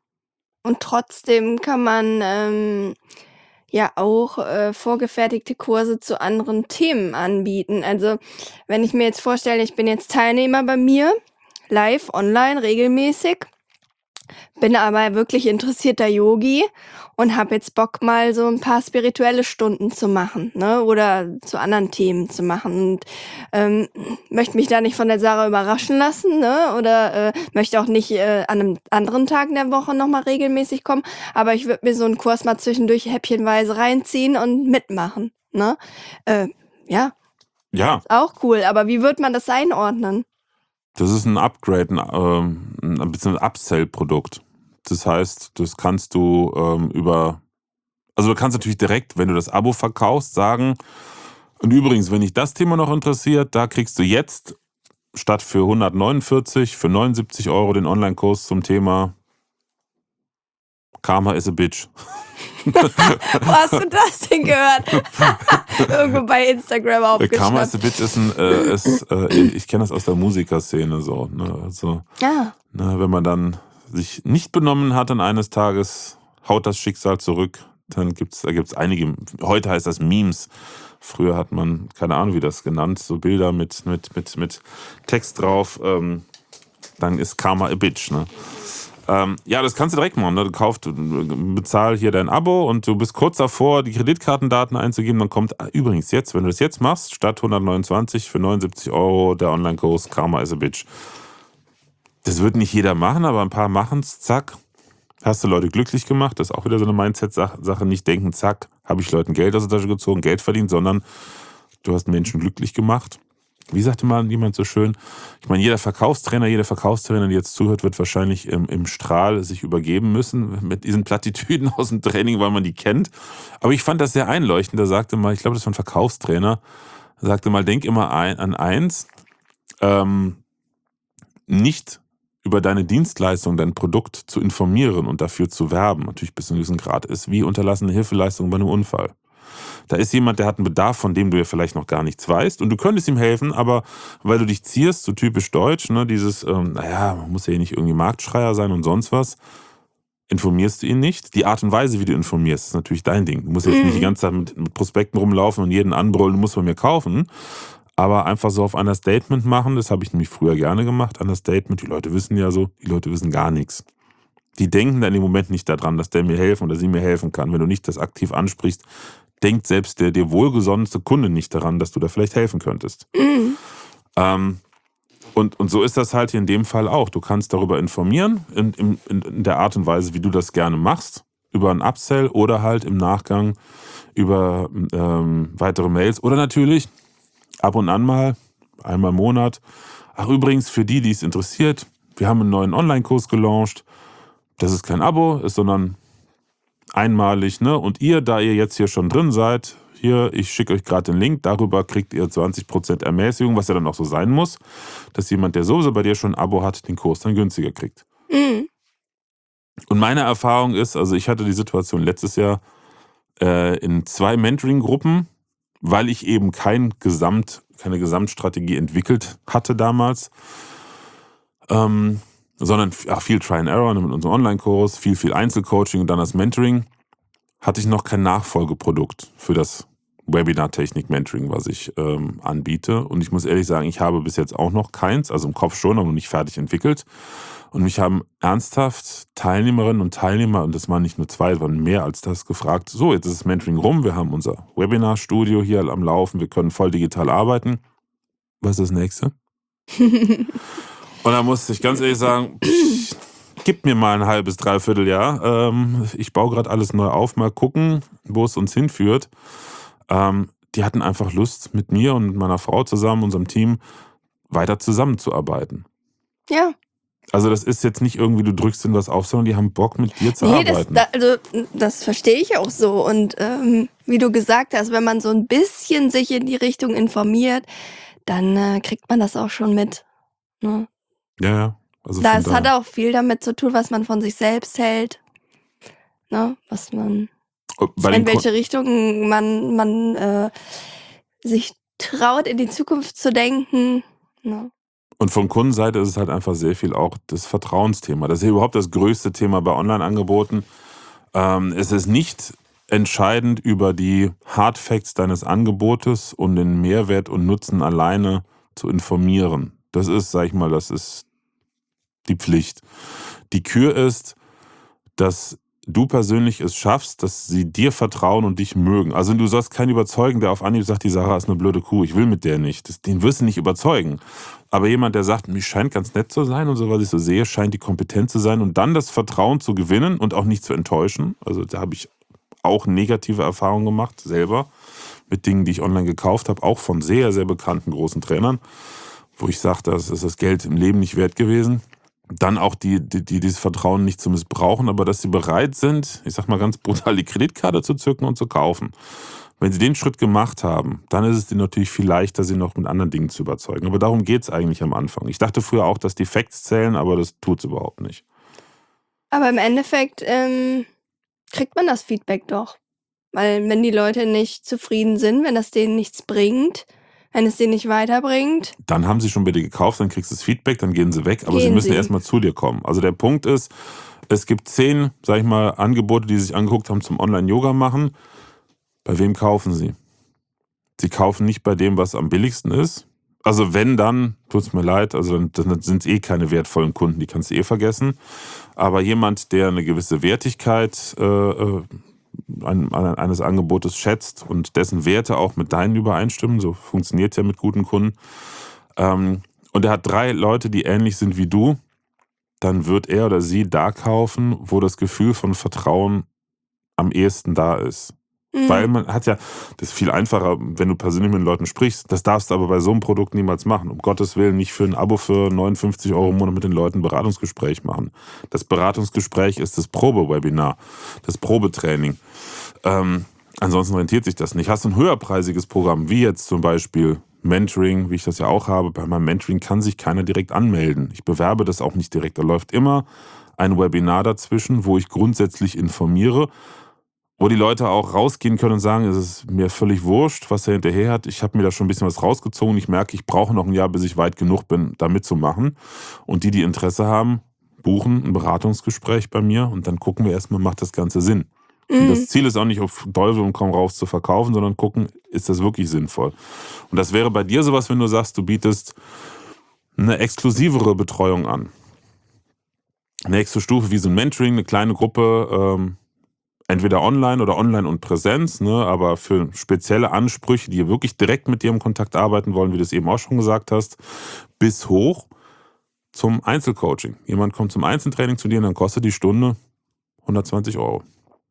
Und trotzdem kann man ähm, ja auch äh, vorgefertigte Kurse zu anderen Themen anbieten. Also wenn ich mir jetzt vorstelle, ich bin jetzt Teilnehmer bei mir, live, online, regelmäßig, bin aber wirklich interessierter Yogi und habe jetzt Bock, mal so ein paar spirituelle Stunden zu machen, ne? Oder zu anderen Themen zu machen. Und ähm, möchte mich da nicht von der Sarah überraschen lassen, ne? Oder äh, möchte auch nicht äh, an einem anderen Tag in der Woche nochmal regelmäßig kommen. Aber ich würde mir so einen Kurs mal zwischendurch häppchenweise reinziehen und mitmachen, ne? Äh, ja, Ja, ist auch cool. Aber wie wird man das einordnen? das ist ein Upgrade, ein, ähm, ein bisschen ein Upsell-Produkt. Das heißt, das kannst du ähm, über, also du kannst natürlich direkt, wenn du das Abo verkaufst, sagen, und übrigens, wenn dich das Thema noch interessiert, da kriegst du jetzt statt für hundertneunundvierzig, für neunundsiebzig Euro den Online-Kurs zum Thema Karma is a Bitch. Wo hast du das denn gehört? Irgendwo bei Instagram Karma is aufgeschnappt. a Bitch ist ein, äh, ist, äh, ich kenne das aus der Musikerszene so. Ne? Also, Ja. ne, wenn man dann sich nicht benommen hat und eines Tages haut das Schicksal zurück, dann gibt's, da gibt es einige, heute heißt das Memes. Früher hat man, keine Ahnung, wie das genannt, so Bilder mit, mit, mit, mit Text drauf, ähm, dann ist Karma a Bitch, ne? Ähm, ja, das kannst du direkt machen, ne? Du kaufst, bezahl hier dein Abo und du bist kurz davor, die Kreditkartendaten einzugeben, dann kommt, ah, übrigens jetzt, wenn du das jetzt machst, statt hundertneunundzwanzig für neunundsiebzig Euro der Online-Kurs Karma is a Bitch. Das wird nicht jeder machen, aber ein paar machen es, zack, hast du Leute glücklich gemacht, das ist auch wieder so eine Mindset-Sache, nicht denken, zack, habe ich Leuten Geld aus der Tasche gezogen, Geld verdient, sondern du hast Menschen glücklich gemacht. Wie sagte mal jemand so schön, ich meine, jeder Verkaufstrainer, jede Verkaufstrainerin, die jetzt zuhört, wird wahrscheinlich im, im Strahl sich übergeben müssen mit diesen Plattitüden aus dem Training, weil man die kennt. Aber ich fand das sehr einleuchtend. Da sagte mal, ich glaube, das war ein Verkaufstrainer, sagte mal, denk immer ein, an eins, ähm, nicht über deine Dienstleistung, dein Produkt zu informieren und dafür zu werben, natürlich bis zu einem gewissen Grad, ist wie unterlassene Hilfeleistung bei einem Unfall. Da ist jemand, der hat einen Bedarf, von dem du ja vielleicht noch gar nichts weißt und du könntest ihm helfen, aber weil du dich zierst, so typisch deutsch, ne, dieses, ähm, naja, man muss ja nicht irgendwie Marktschreier sein und sonst was, informierst du ihn nicht. Die Art und Weise, wie du informierst, ist natürlich dein Ding. Du musst jetzt nicht die Mhm. ganze Zeit mit, mit Prospekten rumlaufen und jeden anbrüllen, du musst bei mir kaufen. Aber einfach so auf Understatement machen, das habe ich nämlich früher gerne gemacht, Understatement. Die Leute wissen ja so, die Leute wissen gar nichts. Die denken dann im Moment nicht daran, dass der mir helfen oder sie mir helfen kann. Wenn du nicht das aktiv ansprichst, denkt selbst der dir wohlgesonnenste Kunde nicht daran, dass du da vielleicht helfen könntest. Mhm. Ähm, und, und so ist das halt hier in dem Fall auch. Du kannst darüber informieren, in, in, in der Art und Weise, wie du das gerne machst, über einen Upsell oder halt im Nachgang über ähm, weitere Mails oder natürlich ab und an mal, einmal im Monat. Ach übrigens, für die, die es interessiert, wir haben einen neuen Online-Kurs gelauncht. Das ist kein Abo, ist sondern einmalig, ne? Und ihr, da ihr jetzt hier schon drin seid, hier, ich schicke euch gerade den Link, darüber kriegt ihr zwanzig Prozent Ermäßigung, was ja dann auch so sein muss, dass jemand, der sowieso bei dir schon ein Abo hat, den Kurs dann günstiger kriegt. Mhm. Und meine Erfahrung ist, also ich hatte die Situation letztes Jahr äh, in zwei Mentoring-Gruppen, weil ich eben kein Gesamt, keine Gesamtstrategie entwickelt hatte damals, ähm, sondern ach, viel Try and Error mit unserem Online-Kurs, viel, viel Einzelcoaching und dann das Mentoring, hatte ich noch kein Nachfolgeprodukt für das Webinar-Technik-Mentoring, was ich ähm, anbiete. Und ich muss ehrlich sagen, ich habe bis jetzt auch noch keins, also im Kopf schon, aber noch nicht fertig entwickelt. Und mich haben ernsthaft Teilnehmerinnen und Teilnehmer, und das waren nicht nur zwei, es waren mehr als das, gefragt, so, jetzt ist das Mentoring rum, wir haben unser Webinar-Studio hier am Laufen, wir können voll digital arbeiten. Was ist das Nächste? Und da musste ich ganz ehrlich sagen, pff, gib mir mal ein halbes, dreiviertel Jahr. Ähm, ich baue gerade alles neu auf, mal gucken, wo es uns hinführt. Ähm, die hatten einfach Lust, mit mir und meiner Frau zusammen, unserem Team, weiter zusammenzuarbeiten. Ja. Also das ist jetzt nicht irgendwie, du drückst ihnen was auf, sondern die haben Bock, mit dir zu Nee, das, arbeiten. da, also, das verstehe ich auch so. Und ähm, wie du gesagt hast, wenn man so ein bisschen sich in die Richtung informiert, dann äh, kriegt man das auch schon mit. Ne? Ja, ja. Also von Das hat daher. auch viel damit zu tun, was man von sich selbst hält. Ne? Was man, Bei den in welche Kunden, Richtung man, man äh, sich traut, in die Zukunft zu denken. Ne? und von Kundenseite ist es halt einfach sehr viel auch das Vertrauensthema. Das ist ja überhaupt das größte Thema bei Online-Angeboten. Ähm, es ist nicht entscheidend über die Hard Facts deines Angebotes und den Mehrwert und Nutzen alleine zu informieren. Das ist, sag ich mal, das ist die Pflicht. Die Kür ist, dass du persönlich es schaffst, dass sie dir vertrauen und dich mögen. Also du sollst keinen überzeugen, der auf Anhieb sagt, die Sarah ist eine blöde Kuh, ich will mit der nicht. Das, den wirst du nicht überzeugen. Aber jemand, der sagt, mich scheint ganz nett zu sein und so, was ich so sehe, scheint die kompetent zu sein und dann das Vertrauen zu gewinnen und auch nicht zu enttäuschen. Also da habe ich auch negative Erfahrungen gemacht, selber, mit Dingen, die ich online gekauft habe, auch von sehr, sehr bekannten großen Trainern, wo ich sagte, das ist das Geld im Leben nicht wert gewesen. Dann auch die, die, die dieses Vertrauen nicht zu missbrauchen, aber dass sie bereit sind, ich sag mal ganz brutal, die Kreditkarte zu zücken und zu kaufen. Wenn sie den Schritt gemacht haben, dann ist es denen natürlich viel leichter, sie noch mit anderen Dingen zu überzeugen. Aber darum geht es eigentlich am Anfang. Ich dachte früher auch, dass die Facts zählen, aber das tut es überhaupt nicht. Aber im Endeffekt ähm, kriegt man das Feedback doch. Weil wenn die Leute nicht zufrieden sind, wenn das denen nichts bringt, wenn es denen nicht weiterbringt, Dann haben sie schon bei dir gekauft, dann kriegst du das Feedback, dann gehen sie weg, aber sie gehen müssen sie. erstmal zu dir kommen. Also der Punkt ist, es gibt zehn, sag ich mal, Angebote, die sich angeguckt haben zum Online-Yoga machen. Bei wem kaufen sie? Sie kaufen nicht bei dem, was am billigsten ist. Also wenn, dann, tut's mir leid, also dann, dann sind es eh keine wertvollen Kunden, die kannst du eh vergessen. Aber jemand, der eine gewisse Wertigkeit äh, äh, ein, eines Angebotes schätzt und dessen Werte auch mit deinen übereinstimmen, so funktioniert es ja mit guten Kunden, ähm, und er hat drei Leute, die ähnlich sind wie du, dann wird er oder sie da kaufen, wo das Gefühl von Vertrauen am ehesten da ist. Mhm. Weil man hat ja, das ist viel einfacher, wenn du persönlich mit den Leuten sprichst. Das darfst du aber bei so einem Produkt niemals machen. Um Gottes Willen nicht für ein Abo für neunundfünfzig Euro im Monat mit den Leuten ein Beratungsgespräch machen. Das Beratungsgespräch ist das Probewebinar, das Probetraining. Ähm, ansonsten rentiert sich das nicht. Hast du ein höherpreisiges Programm, wie jetzt zum Beispiel Mentoring, wie ich das ja auch habe. Bei meinem Mentoring kann sich keiner direkt anmelden. Ich bewerbe das auch nicht direkt. Da läuft immer ein Webinar dazwischen, wo ich grundsätzlich informiere. wo die Leute auch rausgehen können und sagen, es ist mir völlig wurscht, was er hinterher hat. Ich habe mir da schon ein bisschen was rausgezogen. Ich merke, ich brauche noch ein Jahr, bis ich weit genug bin, da mitzumachen. Und die, die Interesse haben, buchen ein Beratungsgespräch bei mir und dann gucken wir erstmal, macht das Ganze Sinn. Und das Mhm. Ziel ist auch nicht, auf Teufel und komm raus zu verkaufen, sondern gucken, ist das wirklich sinnvoll. Und das wäre bei dir sowas, wenn du sagst, du bietest eine exklusivere Betreuung an. Nächste Stufe wie so ein Mentoring, eine kleine Gruppe, ähm, entweder online oder online und Präsenz, ne, aber für spezielle Ansprüche, die wirklich direkt mit dir im Kontakt arbeiten wollen, wie du es eben auch schon gesagt hast, bis hoch zum Einzelcoaching. Jemand kommt zum Einzeltraining zu dir und dann kostet die Stunde hundertzwanzig Euro.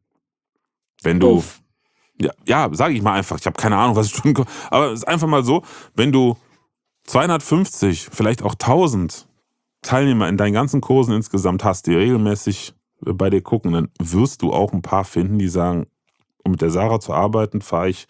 Wenn du, Uff. ja, ja sage ich mal einfach, ich habe keine Ahnung, was Stunden kostet, aber es ist einfach mal so, wenn du zweihundertfünfzig, vielleicht auch tausend Teilnehmer in deinen ganzen Kursen insgesamt hast, die regelmäßig bei dir gucken, dann wirst du auch ein paar finden, die sagen, um mit der Sarah zu arbeiten, fahre ich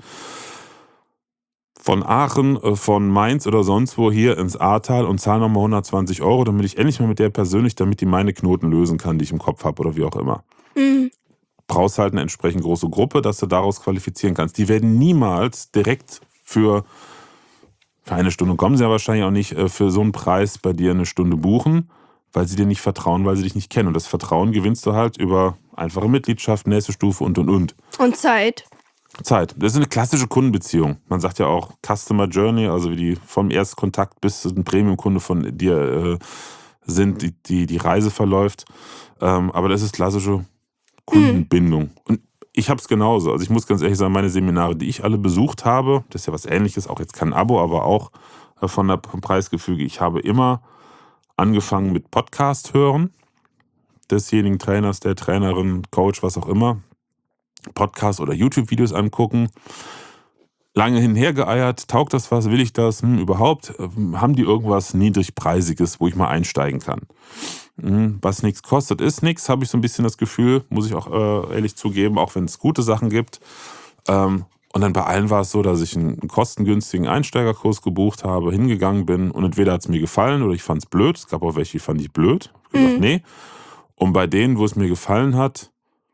von Aachen, äh, von Mainz oder sonst wo hier ins Ahrtal und zahle nochmal hundertzwanzig Euro, damit ich endlich mal mit der persönlich, damit die meine Knoten lösen kann, die ich im Kopf habe oder wie auch immer. Mhm. Brauchst halt eine entsprechend große Gruppe, dass du daraus qualifizieren kannst. Die werden niemals direkt für, für eine Stunde, kommen sie ja wahrscheinlich auch nicht, äh, für so einen Preis bei dir eine Stunde buchen, weil sie dir nicht vertrauen, weil sie dich nicht kennen. Und das Vertrauen gewinnst du halt über einfache Mitgliedschaft, nächste Stufe und und und. Und Zeit. Zeit. Das ist eine klassische Kundenbeziehung. Man sagt ja auch Customer Journey, also wie die vom Erstkontakt bis zu ein Premium-Kunde von dir äh, sind, die, die die Reise verläuft. Ähm, aber das ist klassische Kundenbindung. Und ich habe es genauso. Also ich muss ganz ehrlich sagen, meine Seminare, die ich alle besucht habe, das ist ja was Ähnliches, auch jetzt kein Abo, aber auch äh, von der vom Preisgefüge. Ich habe immer angefangen mit Podcast hören, desjenigen Trainers, der Trainerin, Coach, was auch immer. Podcast oder YouTube-Videos angucken. Lange hinher geeiert, taugt das was, will ich das, hm, überhaupt? Ähm, Haben die irgendwas Niedrigpreisiges, wo ich mal einsteigen kann? Hm, Was nichts kostet, ist nichts, habe ich so ein bisschen das Gefühl, muss ich auch äh, ehrlich zugeben, auch wenn es gute Sachen gibt. Ähm, und dann bei allen war es so, dass ich einen kostengünstigen Einsteigerkurs gebucht habe, hingegangen bin und entweder hat es mir gefallen oder ich fand es blöd. Es gab auch welche, die fand ich blöd. Ich habe gesagt, Mhm. nee. Und bei denen, wo es mir gefallen hat,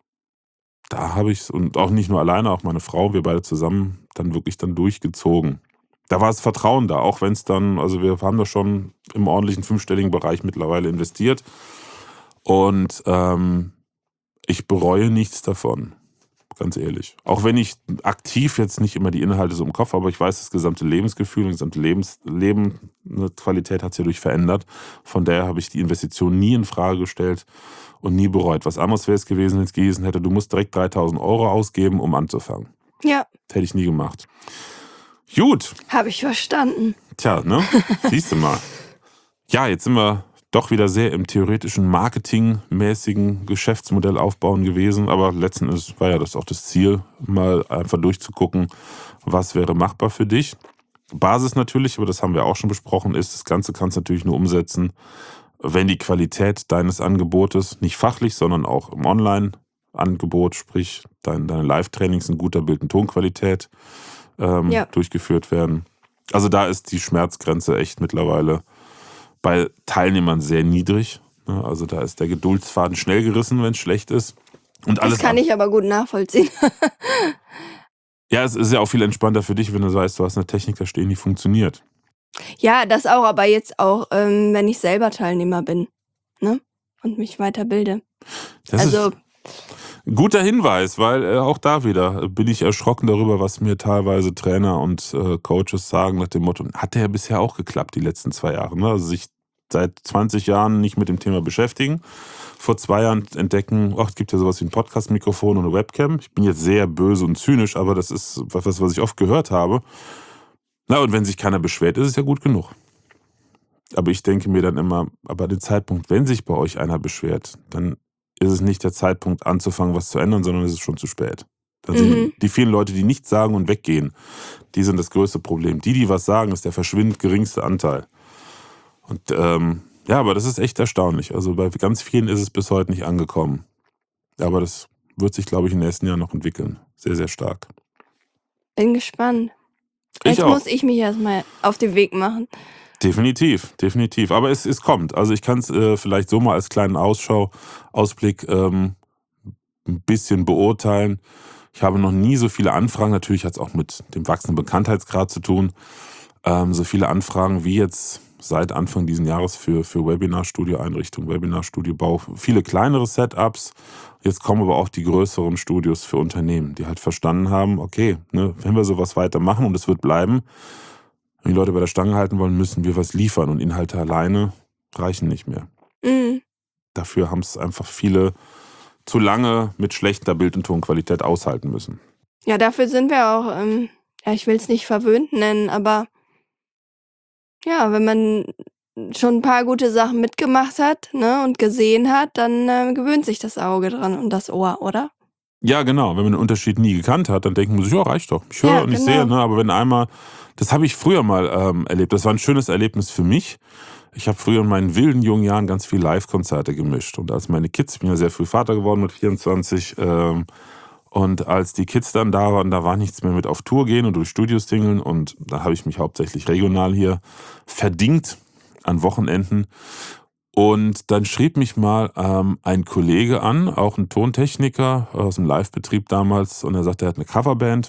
da habe ich es, und auch nicht nur alleine, auch meine Frau, wir beide zusammen, dann wirklich dann durchgezogen. Da war das Vertrauen da, auch wenn es dann, also wir haben da schon im ordentlichen fünfstelligen Bereich mittlerweile investiert. Und ähm, ich bereue nichts davon, ganz ehrlich. Auch wenn ich aktiv jetzt nicht immer die Inhalte so im Kopf habe, aber ich weiß, das gesamte Lebensgefühl und das gesamte Lebens Leben, eine Qualität hat sich dadurch verändert. Von daher habe ich die Investition nie in Frage gestellt und nie bereut. Was anderes wäre es gewesen, wenn es gehießen hätte, du musst direkt dreitausend Euro ausgeben, um anzufangen. Ja, Das hätte ich nie gemacht. Gut, habe ich verstanden. tja, ne? Siehst du mal. Ja, jetzt sind wir doch wieder sehr im theoretischen marketingmäßigen Geschäftsmodell aufbauen gewesen, aber letzten Endes war ja das auch das Ziel, mal einfach durchzugucken, was wäre machbar für dich. Basis natürlich, aber das haben wir auch schon besprochen, ist, das Ganze kannst du natürlich nur umsetzen, wenn die Qualität deines Angebotes, nicht fachlich, sondern auch im Online-Angebot, sprich dein, deine Live-Trainings in guter Bild- und Tonqualität ähm, Ja. durchgeführt werden. Also da ist die Schmerzgrenze echt mittlerweile bei Teilnehmern sehr niedrig. Ne? Also da ist der Geduldsfaden schnell gerissen, wenn es schlecht ist. Und alles Das kann an- ich aber gut nachvollziehen. Ja, es ist ja auch viel entspannter für dich, wenn du weißt, du hast eine Technik da stehen, die funktioniert. Ja, das auch, aber jetzt auch, ähm, wenn ich selber Teilnehmer bin, ne? Und mich weiterbilde. Das Also, ist ein guter Hinweis, weil äh, auch da wieder bin ich erschrocken darüber, was mir teilweise Trainer und äh, Coaches sagen nach dem Motto, hat ja bisher auch geklappt die letzten zwei Jahre. Ne? Also sich seit zwanzig Jahren nicht mit dem Thema beschäftigen. Vor zwei Jahren entdecken, ach, es gibt ja sowas wie ein Podcast-Mikrofon und eine Webcam. Ich bin jetzt sehr böse und zynisch, aber das ist was, was ich oft gehört habe. Na, und wenn sich keiner beschwert, ist es ja gut genug. Aber ich denke mir dann immer, aber den Zeitpunkt, wenn sich bei euch einer beschwert, dann ist es nicht der Zeitpunkt anzufangen, was zu ändern, sondern es ist schon zu spät. Dann sind mhm. die vielen Leute, die nichts sagen und weggehen, die sind das größte Problem. Die, die was sagen, ist der verschwindend geringste Anteil. Und ähm, ja, aber das ist echt erstaunlich. Also bei ganz vielen ist es bis heute nicht angekommen. Aber das wird sich, glaube ich, in den nächsten Jahren noch entwickeln. Sehr, sehr stark. Bin gespannt. Ich Jetzt auch. muss ich mich erstmal auf den Weg machen. Definitiv, definitiv. Aber es, es kommt. Also ich kann es äh, vielleicht so mal als kleinen Ausschau, Ausblick ähm, ein bisschen beurteilen. Ich habe noch nie so viele Anfragen, natürlich hat es auch mit dem wachsenden Bekanntheitsgrad zu tun, ähm, so viele Anfragen wie jetzt seit Anfang dieses Jahres für, für Webinarstudio-Einrichtungen, Webinarstudiobau, viele kleinere Setups. Jetzt kommen aber auch die größeren Studios für Unternehmen, die halt verstanden haben, okay, ne, wenn wir sowas weitermachen und es wird bleiben, wenn die Leute bei der Stange halten wollen, müssen wir was liefern und Inhalte alleine reichen nicht mehr. Mhm. Dafür haben es einfach viele zu lange mit schlechter Bild- und Tonqualität aushalten müssen. Ja, dafür sind wir auch, ähm, ja, ich will es nicht verwöhnt nennen, aber ja, wenn man schon ein paar gute Sachen mitgemacht hat, ne, und gesehen hat, dann, äh, gewöhnt sich das Auge dran und das Ohr, oder? Ja, genau. Wenn man den Unterschied nie gekannt hat, dann denkt man sich, ja, reicht doch. Ich höre Ja, und ich genau. sehe, ne? Aber wenn einmal, das habe ich früher mal ähm, erlebt. Das war ein schönes Erlebnis für mich. Ich habe früher in meinen wilden jungen Jahren ganz viel Live-Konzerte gemischt. Und als meine Kids, ich bin ja sehr früh Vater geworden mit vierundzwanzig, ähm, und als die Kids dann da waren, da war nichts mehr mit auf Tour gehen und durch Studios tingeln. Und da habe ich mich hauptsächlich regional hier verdingt an Wochenenden. Und dann schrieb mich mal ähm, ein Kollege an, auch ein Tontechniker aus dem Live-Betrieb damals. Und er sagte, er hat eine Coverband.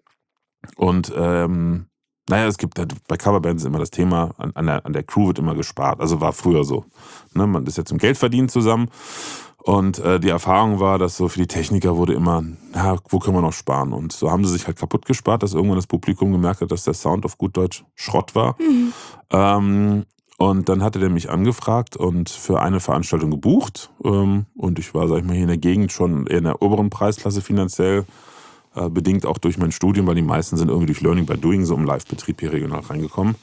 Und ähm, naja, es gibt bei Coverbands immer das Thema, an, an, der, an der Crew wird immer gespart. Also war früher so. Ne, man ist ja zum Geld verdienen zusammen. Und äh, die Erfahrung war, dass so für die Techniker wurde immer, na, wo können wir noch sparen? Und so haben sie sich halt kaputt gespart, dass irgendwann das Publikum gemerkt hat, dass der Sound auf gut Deutsch Schrott war. Mhm. Ähm, und dann hatte der mich angefragt und für eine Veranstaltung gebucht. Ähm, und ich war, sag ich mal, hier in der Gegend schon eher in der oberen Preisklasse finanziell, äh, bedingt auch durch mein Studium, weil die meisten sind irgendwie durch Learning by Doing so im Live-Betrieb hier regional reingekommen.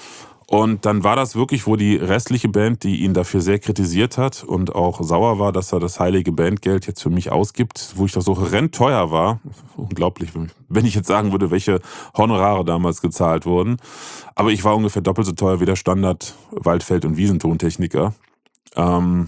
Und dann war das wirklich, wo die restliche Band, die ihn dafür sehr kritisiert hat und auch sauer war, dass er das heilige Bandgeld jetzt für mich ausgibt, wo ich doch so horrend teuer war. Unglaublich, wenn ich jetzt sagen würde, welche Honorare damals gezahlt wurden. Aber ich war ungefähr doppelt so teuer wie der Standard Waldfeld- und Wiesentontechniker. Ähm,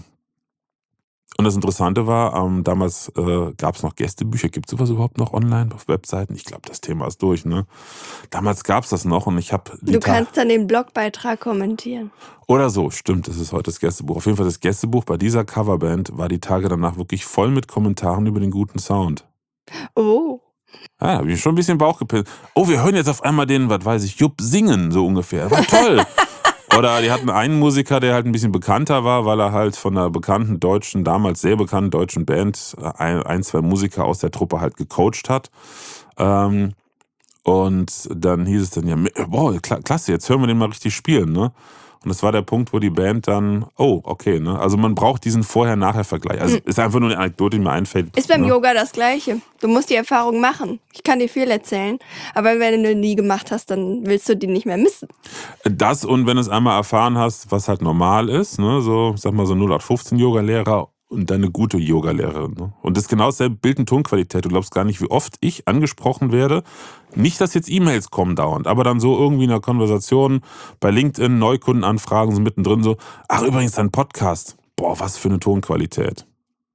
Und das Interessante war, ähm, damals äh, gab es noch Gästebücher. Gibt es sowas überhaupt noch online auf Webseiten? Ich glaube, das Thema ist durch, ne? Damals gab es das noch und ich habe die Du Ta- kannst dann den Blogbeitrag kommentieren. Oder so, stimmt, das ist heute das Gästebuch. Auf jeden Fall das Gästebuch bei dieser Coverband war die Tage danach wirklich voll mit Kommentaren über den guten Sound. Oh. Ah, da habe ich schon ein bisschen Bauch gepillt. Oh, wir hören jetzt auf einmal den, was weiß ich, Jupp singen, so ungefähr. War toll. Oder die hatten einen Musiker, der halt ein bisschen bekannter war, weil er halt von einer bekannten deutschen, damals sehr bekannten deutschen Band ein, ein zwei Musiker aus der Truppe halt gecoacht hat. Ähm, und dann hieß es dann, ja, boah, klasse, jetzt hören wir den mal richtig spielen, ne? Und das war der Punkt, wo die Band dann, oh, okay, ne? Also man braucht diesen Vorher-Nachher-Vergleich. Also ist einfach nur eine Anekdote, die mir einfällt. Ist beim ne? Yoga das Gleiche. Du musst die Erfahrung machen. Ich kann dir viel erzählen, aber wenn du nie gemacht hast, dann willst du die nicht mehr missen. Das und wenn du es einmal erfahren hast, was halt normal ist, ne? So, sag mal so null acht fünfzehn Yoga-Lehrer und dann eine gute Yoga-Lehrerin. Ne? Und das ist genau dasselbe Bild- und Tonqualität. Du glaubst gar nicht, wie oft ich angesprochen werde. Nicht, dass jetzt E-Mails kommen dauernd, aber dann so irgendwie in einer Konversation bei LinkedIn, Neukundenanfragen so mittendrin so, ach übrigens, dein Podcast. Boah, was für eine Tonqualität.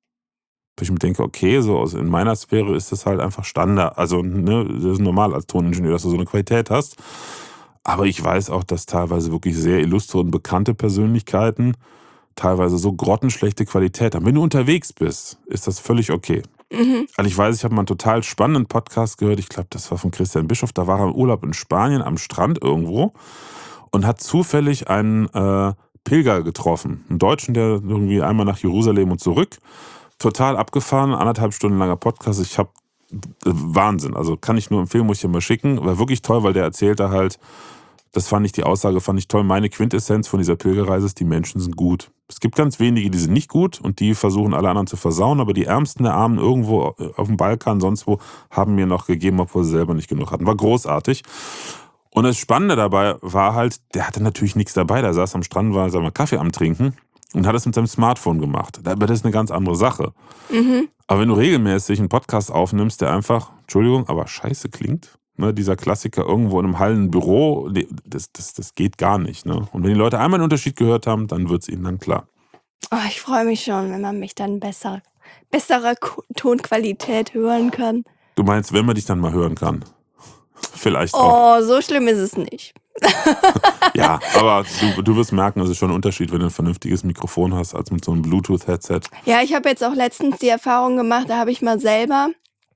Wo ich mir denke, okay, so in meiner Sphäre ist das halt einfach Standard. Also, ne, das ist normal als Toningenieur, dass du so eine Qualität hast. Aber ich weiß auch, dass teilweise wirklich sehr illustre und bekannte Persönlichkeiten teilweise so grottenschlechte Qualität haben. Wenn du unterwegs bist, ist das völlig okay. Mhm. Also ich weiß, ich habe mal einen total spannenden Podcast gehört, ich glaube, das war von Christian Bischoff, da war er im Urlaub in Spanien am Strand irgendwo und hat zufällig einen äh, Pilger getroffen, einen Deutschen, der irgendwie einmal nach Jerusalem und zurück, total abgefahren, anderthalb Stunden langer Podcast, ich habe Wahnsinn, also kann ich nur empfehlen, muss ich dir mal schicken, war wirklich toll, weil der erzählte halt, das fand ich, die Aussage fand ich toll, meine Quintessenz von dieser Pilgerreise ist, die Menschen sind gut. Es gibt ganz wenige, die sind nicht gut und die versuchen alle anderen zu versauen, aber die Ärmsten der Armen irgendwo auf dem Balkan, sonst wo, haben mir noch gegeben, obwohl sie selber nicht genug hatten. War großartig. Und das Spannende dabei war halt, der hatte natürlich nichts dabei, der saß am Strand, war sagen wir, Kaffee am Trinken und hat es mit seinem Smartphone gemacht. Aber das ist eine ganz andere Sache. Mhm. Aber wenn du regelmäßig einen Podcast aufnimmst, der einfach, Entschuldigung, aber scheiße klingt, ne, dieser Klassiker irgendwo in einem Hallenbüro, das, das, das geht gar nicht. Ne? Und wenn die Leute einmal einen Unterschied gehört haben, dann wird es ihnen dann klar. Oh, ich freue mich schon, wenn man mich dann besser, bessere Ko- Tonqualität hören kann. Du meinst, wenn man dich dann mal hören kann? Vielleicht auch. Oh, so schlimm ist es nicht. Ja, aber du, du wirst merken, es ist schon ein Unterschied, wenn du ein vernünftiges Mikrofon hast, als mit so einem Bluetooth-Headset. Ja, ich habe jetzt auch letztens die Erfahrung gemacht, da habe ich mal selber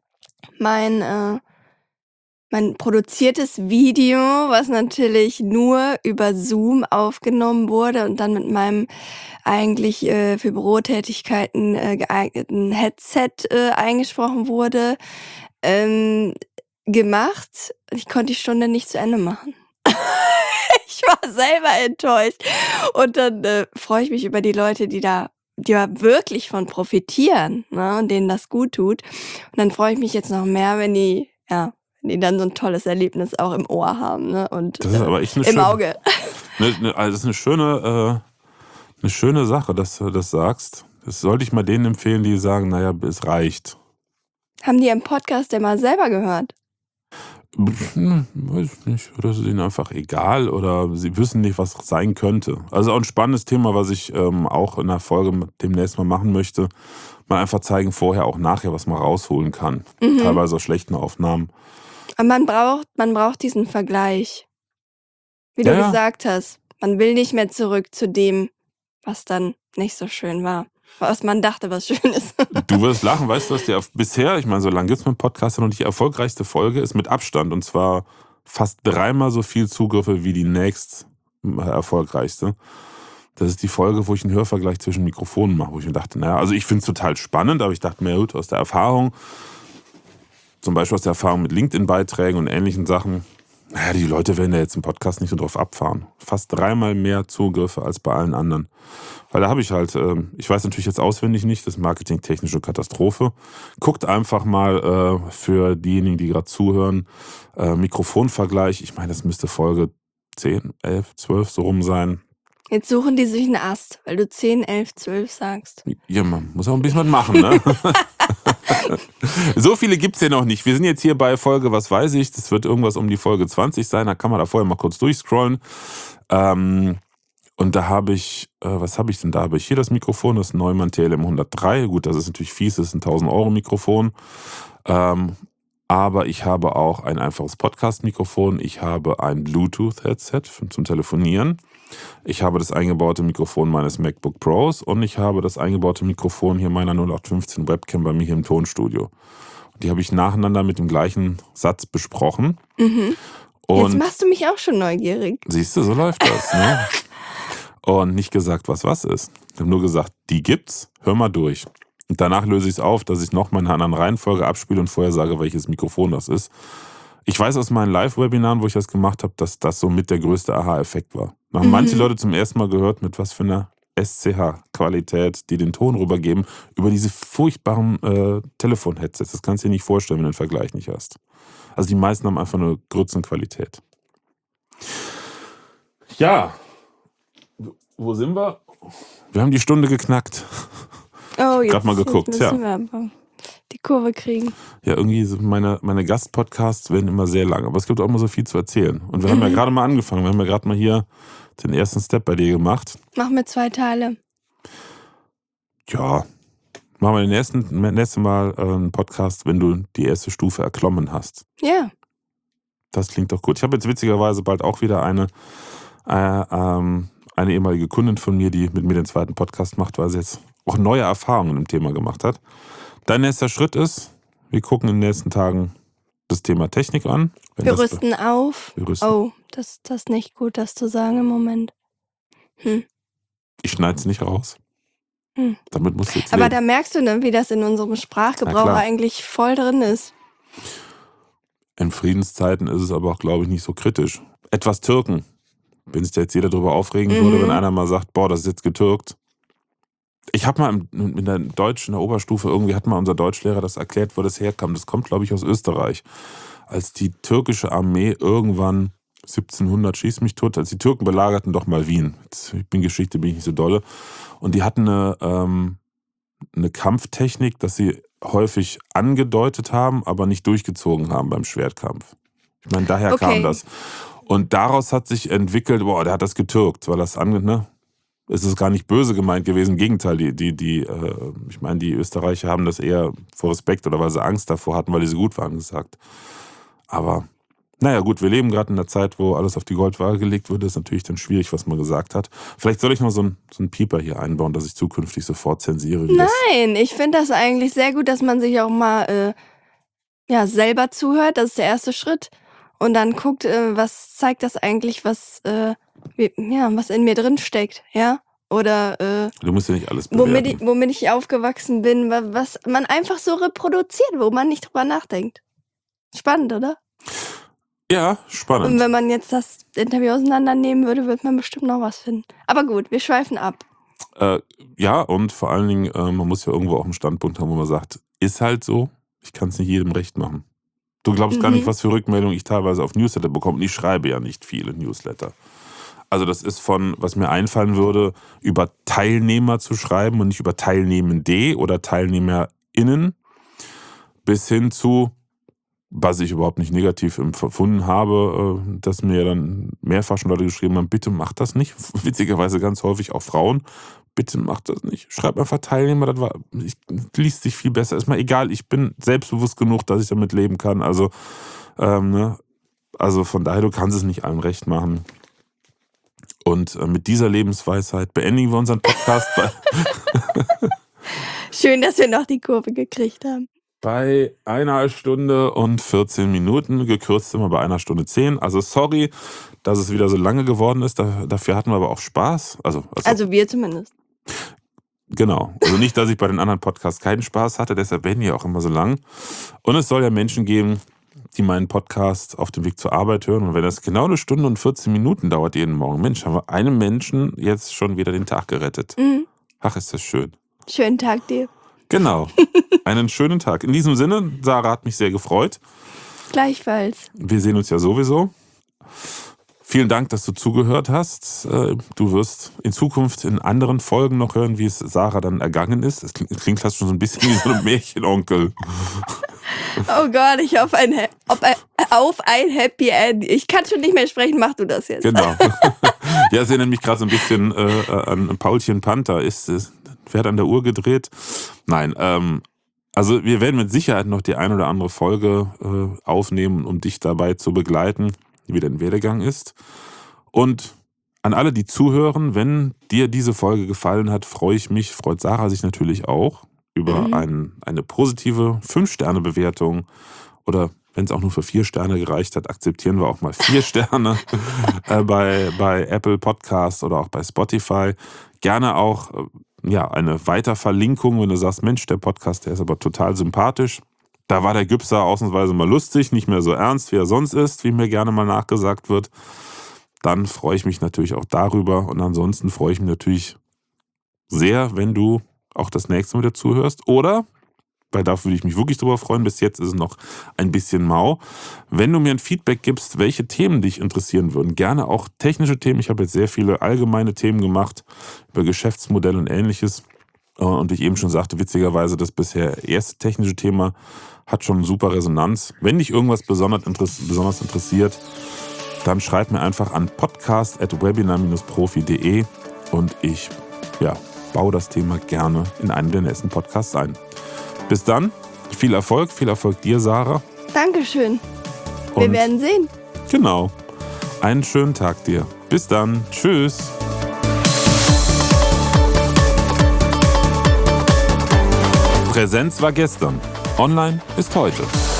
mein, äh mein produziertes Video, was natürlich nur über Zoom aufgenommen wurde und dann mit meinem eigentlich, äh, für Bürotätigkeiten, äh, geeigneten Headset, äh, eingesprochen wurde, ähm, gemacht. Ich konnte die Stunde nicht zu Ende machen. Ich war selber enttäuscht. Und dann, äh, freue ich mich über die Leute, die da die da wirklich von profitieren, ne, und denen das gut tut. Und dann freue ich mich jetzt noch mehr, wenn die ja, wenn die dann so 'n tolles Erlebnis auch im Ohr haben, ne, und, Das ist äh, aber echt 'ne im schöne Auge. 'ne 'ne also, das ist 'ne schöne äh, 'ne schöne Sache, dass du das sagst. Das sollte ich mal denen empfehlen, die sagen: „Na ja, es reicht.“ Haben die Ihren Podcast denn mal selber gehört? Hm, weiß ich nicht. Oder ist es ihnen einfach egal oder sie wissen nicht, was sein könnte. Also, auch 'n spannendes Thema, was ich, ähm, auch in 'ner Folge m demnächst mal machen möchte. Mal einfach zeigen, vorher, auch nachher, was man rausholen kann. Mhm. Teilweise aus schlechten Aufnahmen. Aber man braucht man braucht diesen Vergleich. Wie Ja, du ja. gesagt hast, man will nicht mehr zurück zu dem, was dann nicht so schön war, was man dachte, was schön ist. Du wirst lachen, weißt du, was die erf bisher ich meine, so lange gibt's meinen Podcast ja noch nicht, die erfolgreichste Folge ist mit Abstand und zwar fast dreimal so viel Zugriffe wie die nächst m erfolgreichste. Das ist die Folge, wo ich 'n Hörvergleich zwischen Mikrofonen mache, wo ich mir dachte, na ja also, ich finde es total spannend, aber ich dachte mir: „Ja gut, aus der Erfahrung“ zum Beispiel aus der Erfahrung mit LinkedIn-Beiträgen und ähnlichen Sachen, na ja, die Leute werden ja jetzt im Podcast nicht so drauf abfahren. Fast dreimal mehr Zugriffe als bei allen anderen. Weil da habe ich halt, ähm ich weiß natürlich jetzt auswendig nicht, das ist marketingtechnische Katastrophe. Guckt einfach mal, äh, für diejenigen, die grad zuhören, äh, Mikrofonvergleich. Ich meine, das müsste Folge zehn, elf, zwölf so rum sein. Jetzt suchen die sich 'n Ast, weil du zehn, elf, zwölf sagst. Ja, man muss auch 'n bisschen was machen, ne? So viele gibt's ja noch nicht. Wir sind jetzt hier bei Folge was weiß ich, das wird irgendwas um die Folge zwanzig sein, da kann man da vorher mal kurz durchscrollen. Ähm, und da habe ich äh, was habe ich denn da? Habe ich hier das Mikrofon, das Neumann T L M hundertdrei. Gut, das ist natürlich fies, das ist 'n tausend-Euro-Mikrofon. Ähm, aber ich habe auch ein einfaches Podcast-Mikrofon. Ich habe ein Bluetooth-Headset f zum Telefonieren. Ich habe das eingebaute Mikrofon meines MacBook Pros und ich habe das eingebaute Mikrofon hier meiner null acht fünfzehn Webcam bei mir hier im Tonstudio. Die habe ich nacheinander mit dem gleichen Satz besprochen. Mhm. Jetzt Und machst du mich auch schon neugierig. Siehst du, so läuft das, ne? Und nicht gesagt, was was ist. Ich habe nur gesagt: „Die gibt's, hör mal durch.“ Und danach löse ich's auf, dass ich noch mal in 'ner anderen Reihenfolge abspiele und vorher sage, welches Mikrofon das ist. Ich weiß aus meinen Live-Webinaren, wo ich das gemacht habe, dass das so mit der größte Aha-Effekt war. Da haben manche Mhm. Leute zum ersten Mal gehört, mit was für 'ner S C H-Qualität die den Ton rübergeben über diese furchtbaren, äh, Telefon-Headsets. Das kannst du dir nicht vorstellen, wenn du den Vergleich nicht hast. Also, die meisten haben einfach 'ne Grützenqualität. Ja. W wo sind wir? Wir haben die Stunde geknackt. Oh, Ich habe grad mal jetzt jetzt geguckt, ja. müssen wir aber die Kurve kriegen. Ja, irgendwie sind meine meine Gastpodcasts werden immer sehr lang, aber es gibt auch immer so viel zu erzählen. Und wir haben ja Mhm. grade mal angefangen. Wir haben ja grad mal hier den ersten Step bei dir gemacht. Machen wir zwei Teile. Ja, machen wir den nächsten nächste Mal, äh, 'n Podcast, wenn du die erste Stufe erklommen hast. Ja. Das klingt doch gut. Ich habe jetzt witzigerweise bald auch wieder eine äh, ähm, eine ehemalige Kundin von mir, die mit mir den zweiten Podcast macht, weil sie jetzt auch neue Erfahrungen im Thema gemacht hat. Dein nächster Schritt ist, wir gucken in den nächsten Tagen das Thema Technik an. Wenn Wir das rüsten auf. wir rüsten Oh, das das ist nicht gut, das zu sagen im Moment. Hm. Ich schneide es nicht raus. Hm. Damit musst du jetzt Aber leben. da merkst du, ne, wie das in unserem Na Sprachgebrauch klar. eigentlich voll drin ist. In Friedenszeiten ist es aber auch, glaube ich, nicht so kritisch. Etwas türken. Wenn sich da jetzt jeder drüber aufregen würde, wenn Mhm. einer mal sagt: „Boah, das ist jetzt getürkt.“ Ich habe mal im in der Deutsch in der Oberstufe irgendwie hat mal unser Deutschlehrer das erklärt, wo das herkam. Das kommt, glaube ich, aus Österreich. Als die türkische Armee irgendwann siebzehnhundert schieß mich tot, als die Türken belagerten doch mal Wien. Jetzt ich bin Geschichte bin ich nicht so dolle. Und die hatten 'ne ähm, 'ne Kampftechnik, dass sie häufig angedeutet haben, aber nicht durchgezogen haben beim Schwertkampf. Ich meine, daher kam Okay. das. Und daraus hat sich entwickelt: „Boah, der hat das getürkt“, weil das ange ne? Es ist gar nicht böse gemeint gewesen. Im Gegenteil, die die die, äh ich meine, die Österreicher haben das eher vor Respekt oder weil sie Angst davor hatten, weil die so gut waren, gesagt. Aber na ja, gut, wir leben grad in 'ner Zeit, wo alles auf die Goldwaage gelegt wird. Das ist natürlich dann schwierig, was man gesagt hat. Vielleicht soll ich noch so 'n so 'n Pieper hier einbauen, dass ich zukünftig sofort zensiere, wie das Nein, ich finde das eigentlich sehr gut, dass man sich auch mal, äh ja, selber zuhört, das ist der erste Schritt. Und dann guckt, äh, was zeigt das eigentlich, was, äh, wie ja, was in mir drin steckt, ja? Oder, äh, Du musst ja nicht alles womit ich bewerten. womit ich aufgewachsen bin, wa was man einfach so reproduziert, wo man nicht drüber nachdenkt. Spannend, oder? Ja, Und spannend. wenn man jetzt das Interview auseinandernehmen würde, würde man bestimmt noch was finden. Aber gut, wir schweifen ab. Äh, ja, und vor allen Dingen, äh, man muss ja irgendwo auch einen Standpunkt haben, wo man sagt, ist halt so, ich kann es nicht jedem recht machen. Du glaubst gar nicht, Mhm. was für Rückmeldungen ich teilweise auf Newsletter bekomme. Und ich schreibe ja nicht viele Newsletter. Also das ist von, was mir einfallen würde, über Teilnehmer zu schreiben und nicht über Teilnehmende oder TeilnehmerInnen, bis hin zu, was ich überhaupt nicht negativ empfunden habe, äh, dass mir dann mehrfach schon Leute geschrieben haben, bitte mach das nicht. Witzigerweise ganz häufig auch Frauen. Bitte mach das nicht. Schreib einfach Teilnehmer, das war, ich, liest sich viel besser. Ist mir egal, ich bin selbstbewusst genug, dass ich damit leben kann. Also, ähm, ne? Also von daher, du kannst es nicht allen recht machen. Und äh, mit dieser Lebensweisheit beenden wir unseren Podcast bei, Schön, dass wir noch die Kurve gekriegt haben. bei einer Stunde und vierzehn Minuten. Gekürzt sind wir bei einer Stunde zehn. Also sorry, dass es wieder so lange geworden ist. Da, dafür hatten wir aber auch Spaß. Also, also, Also wir zumindest. genau. Also nicht, dass ich bei den anderen Podcasts keinen Spaß hatte. Deshalb werden die auch immer so lang. Und es soll ja Menschen geben, die meinen Podcast auf dem Weg zur Arbeit hören. Und wenn das genau eine Stunde und vierzehn Minuten dauert jeden Morgen, Mensch, haben wir einem Menschen jetzt schon wieder den Tag gerettet. Mhm. Ach, ist das schön. Schönen Tag dir. Genau. Einen schönen Tag. In diesem Sinne, Sarah hat mich sehr gefreut. Gleichfalls. Wir sehen uns ja sowieso. Vielen Dank, dass du zugehört hast. Äh, Du wirst in Zukunft in anderen Folgen noch hören, wie es Sarah dann ergangen ist. Es klingt, klingt fast schon so ein bisschen wie so ein Märchenonkel. Oh Gott, ich hoffe ein, Ha- ob ein, auf ein Happy End. Ich kann schon nicht mehr sprechen, mach du das jetzt. Genau. Ja, es erinnert mich gerade so ein bisschen äh, an Paulchen Panther. Ist, ist, wer an der Uhr gedreht? Nein, ähm, also wir werden mit Sicherheit noch die ein oder andere Folge äh, aufnehmen, um dich dabei zu begleiten, wie dein Werdegang ist. Und an alle, die zuhören, wenn dir diese Folge gefallen hat, freue ich mich, freut Sarah sich natürlich auch über Mhm. ein, eine positive fünf Sterne Bewertung oder wenn es auch nur für vier Sterne gereicht hat, akzeptieren wir auch mal vier Sterne äh, bei, bei Apple Podcasts oder auch bei Spotify. Gerne auch äh, ja, eine Weiterverlinkung, wenn du sagst, Mensch, der Podcast, der ist aber total sympathisch. Da war der Gübser ausnahmsweise mal lustig, nicht mehr so ernst, wie er sonst ist, wie mir gerne mal nachgesagt wird. Dann freue ich mich natürlich auch darüber. Und ansonsten freue ich mich natürlich sehr, wenn du auch das nächste Mal wieder zuhörst. Oder, weil da würde ich mich wirklich drüber freuen, bis jetzt ist es noch ein bisschen mau, wenn du mir ein Feedback gibst, welche Themen dich interessieren würden. Gerne auch technische Themen. Ich habe jetzt sehr viele allgemeine Themen gemacht über Geschäftsmodelle und Ähnliches. Und wie ich eben schon sagte, witzigerweise, das bisher erste technische Thema hat schon super Resonanz. Wenn dich irgendwas besonders interessiert, dann schreib mir einfach an podcast at webinar dash profi punkt de und ich ja, baue das Thema gerne in einen der nächsten Podcasts ein. Bis dann, viel Erfolg, viel Erfolg dir, Sarah. Dankeschön. Wir Und werden sehen. genau, einen schönen Tag dir. Bis dann, tschüss. Präsenz war gestern, online ist heute.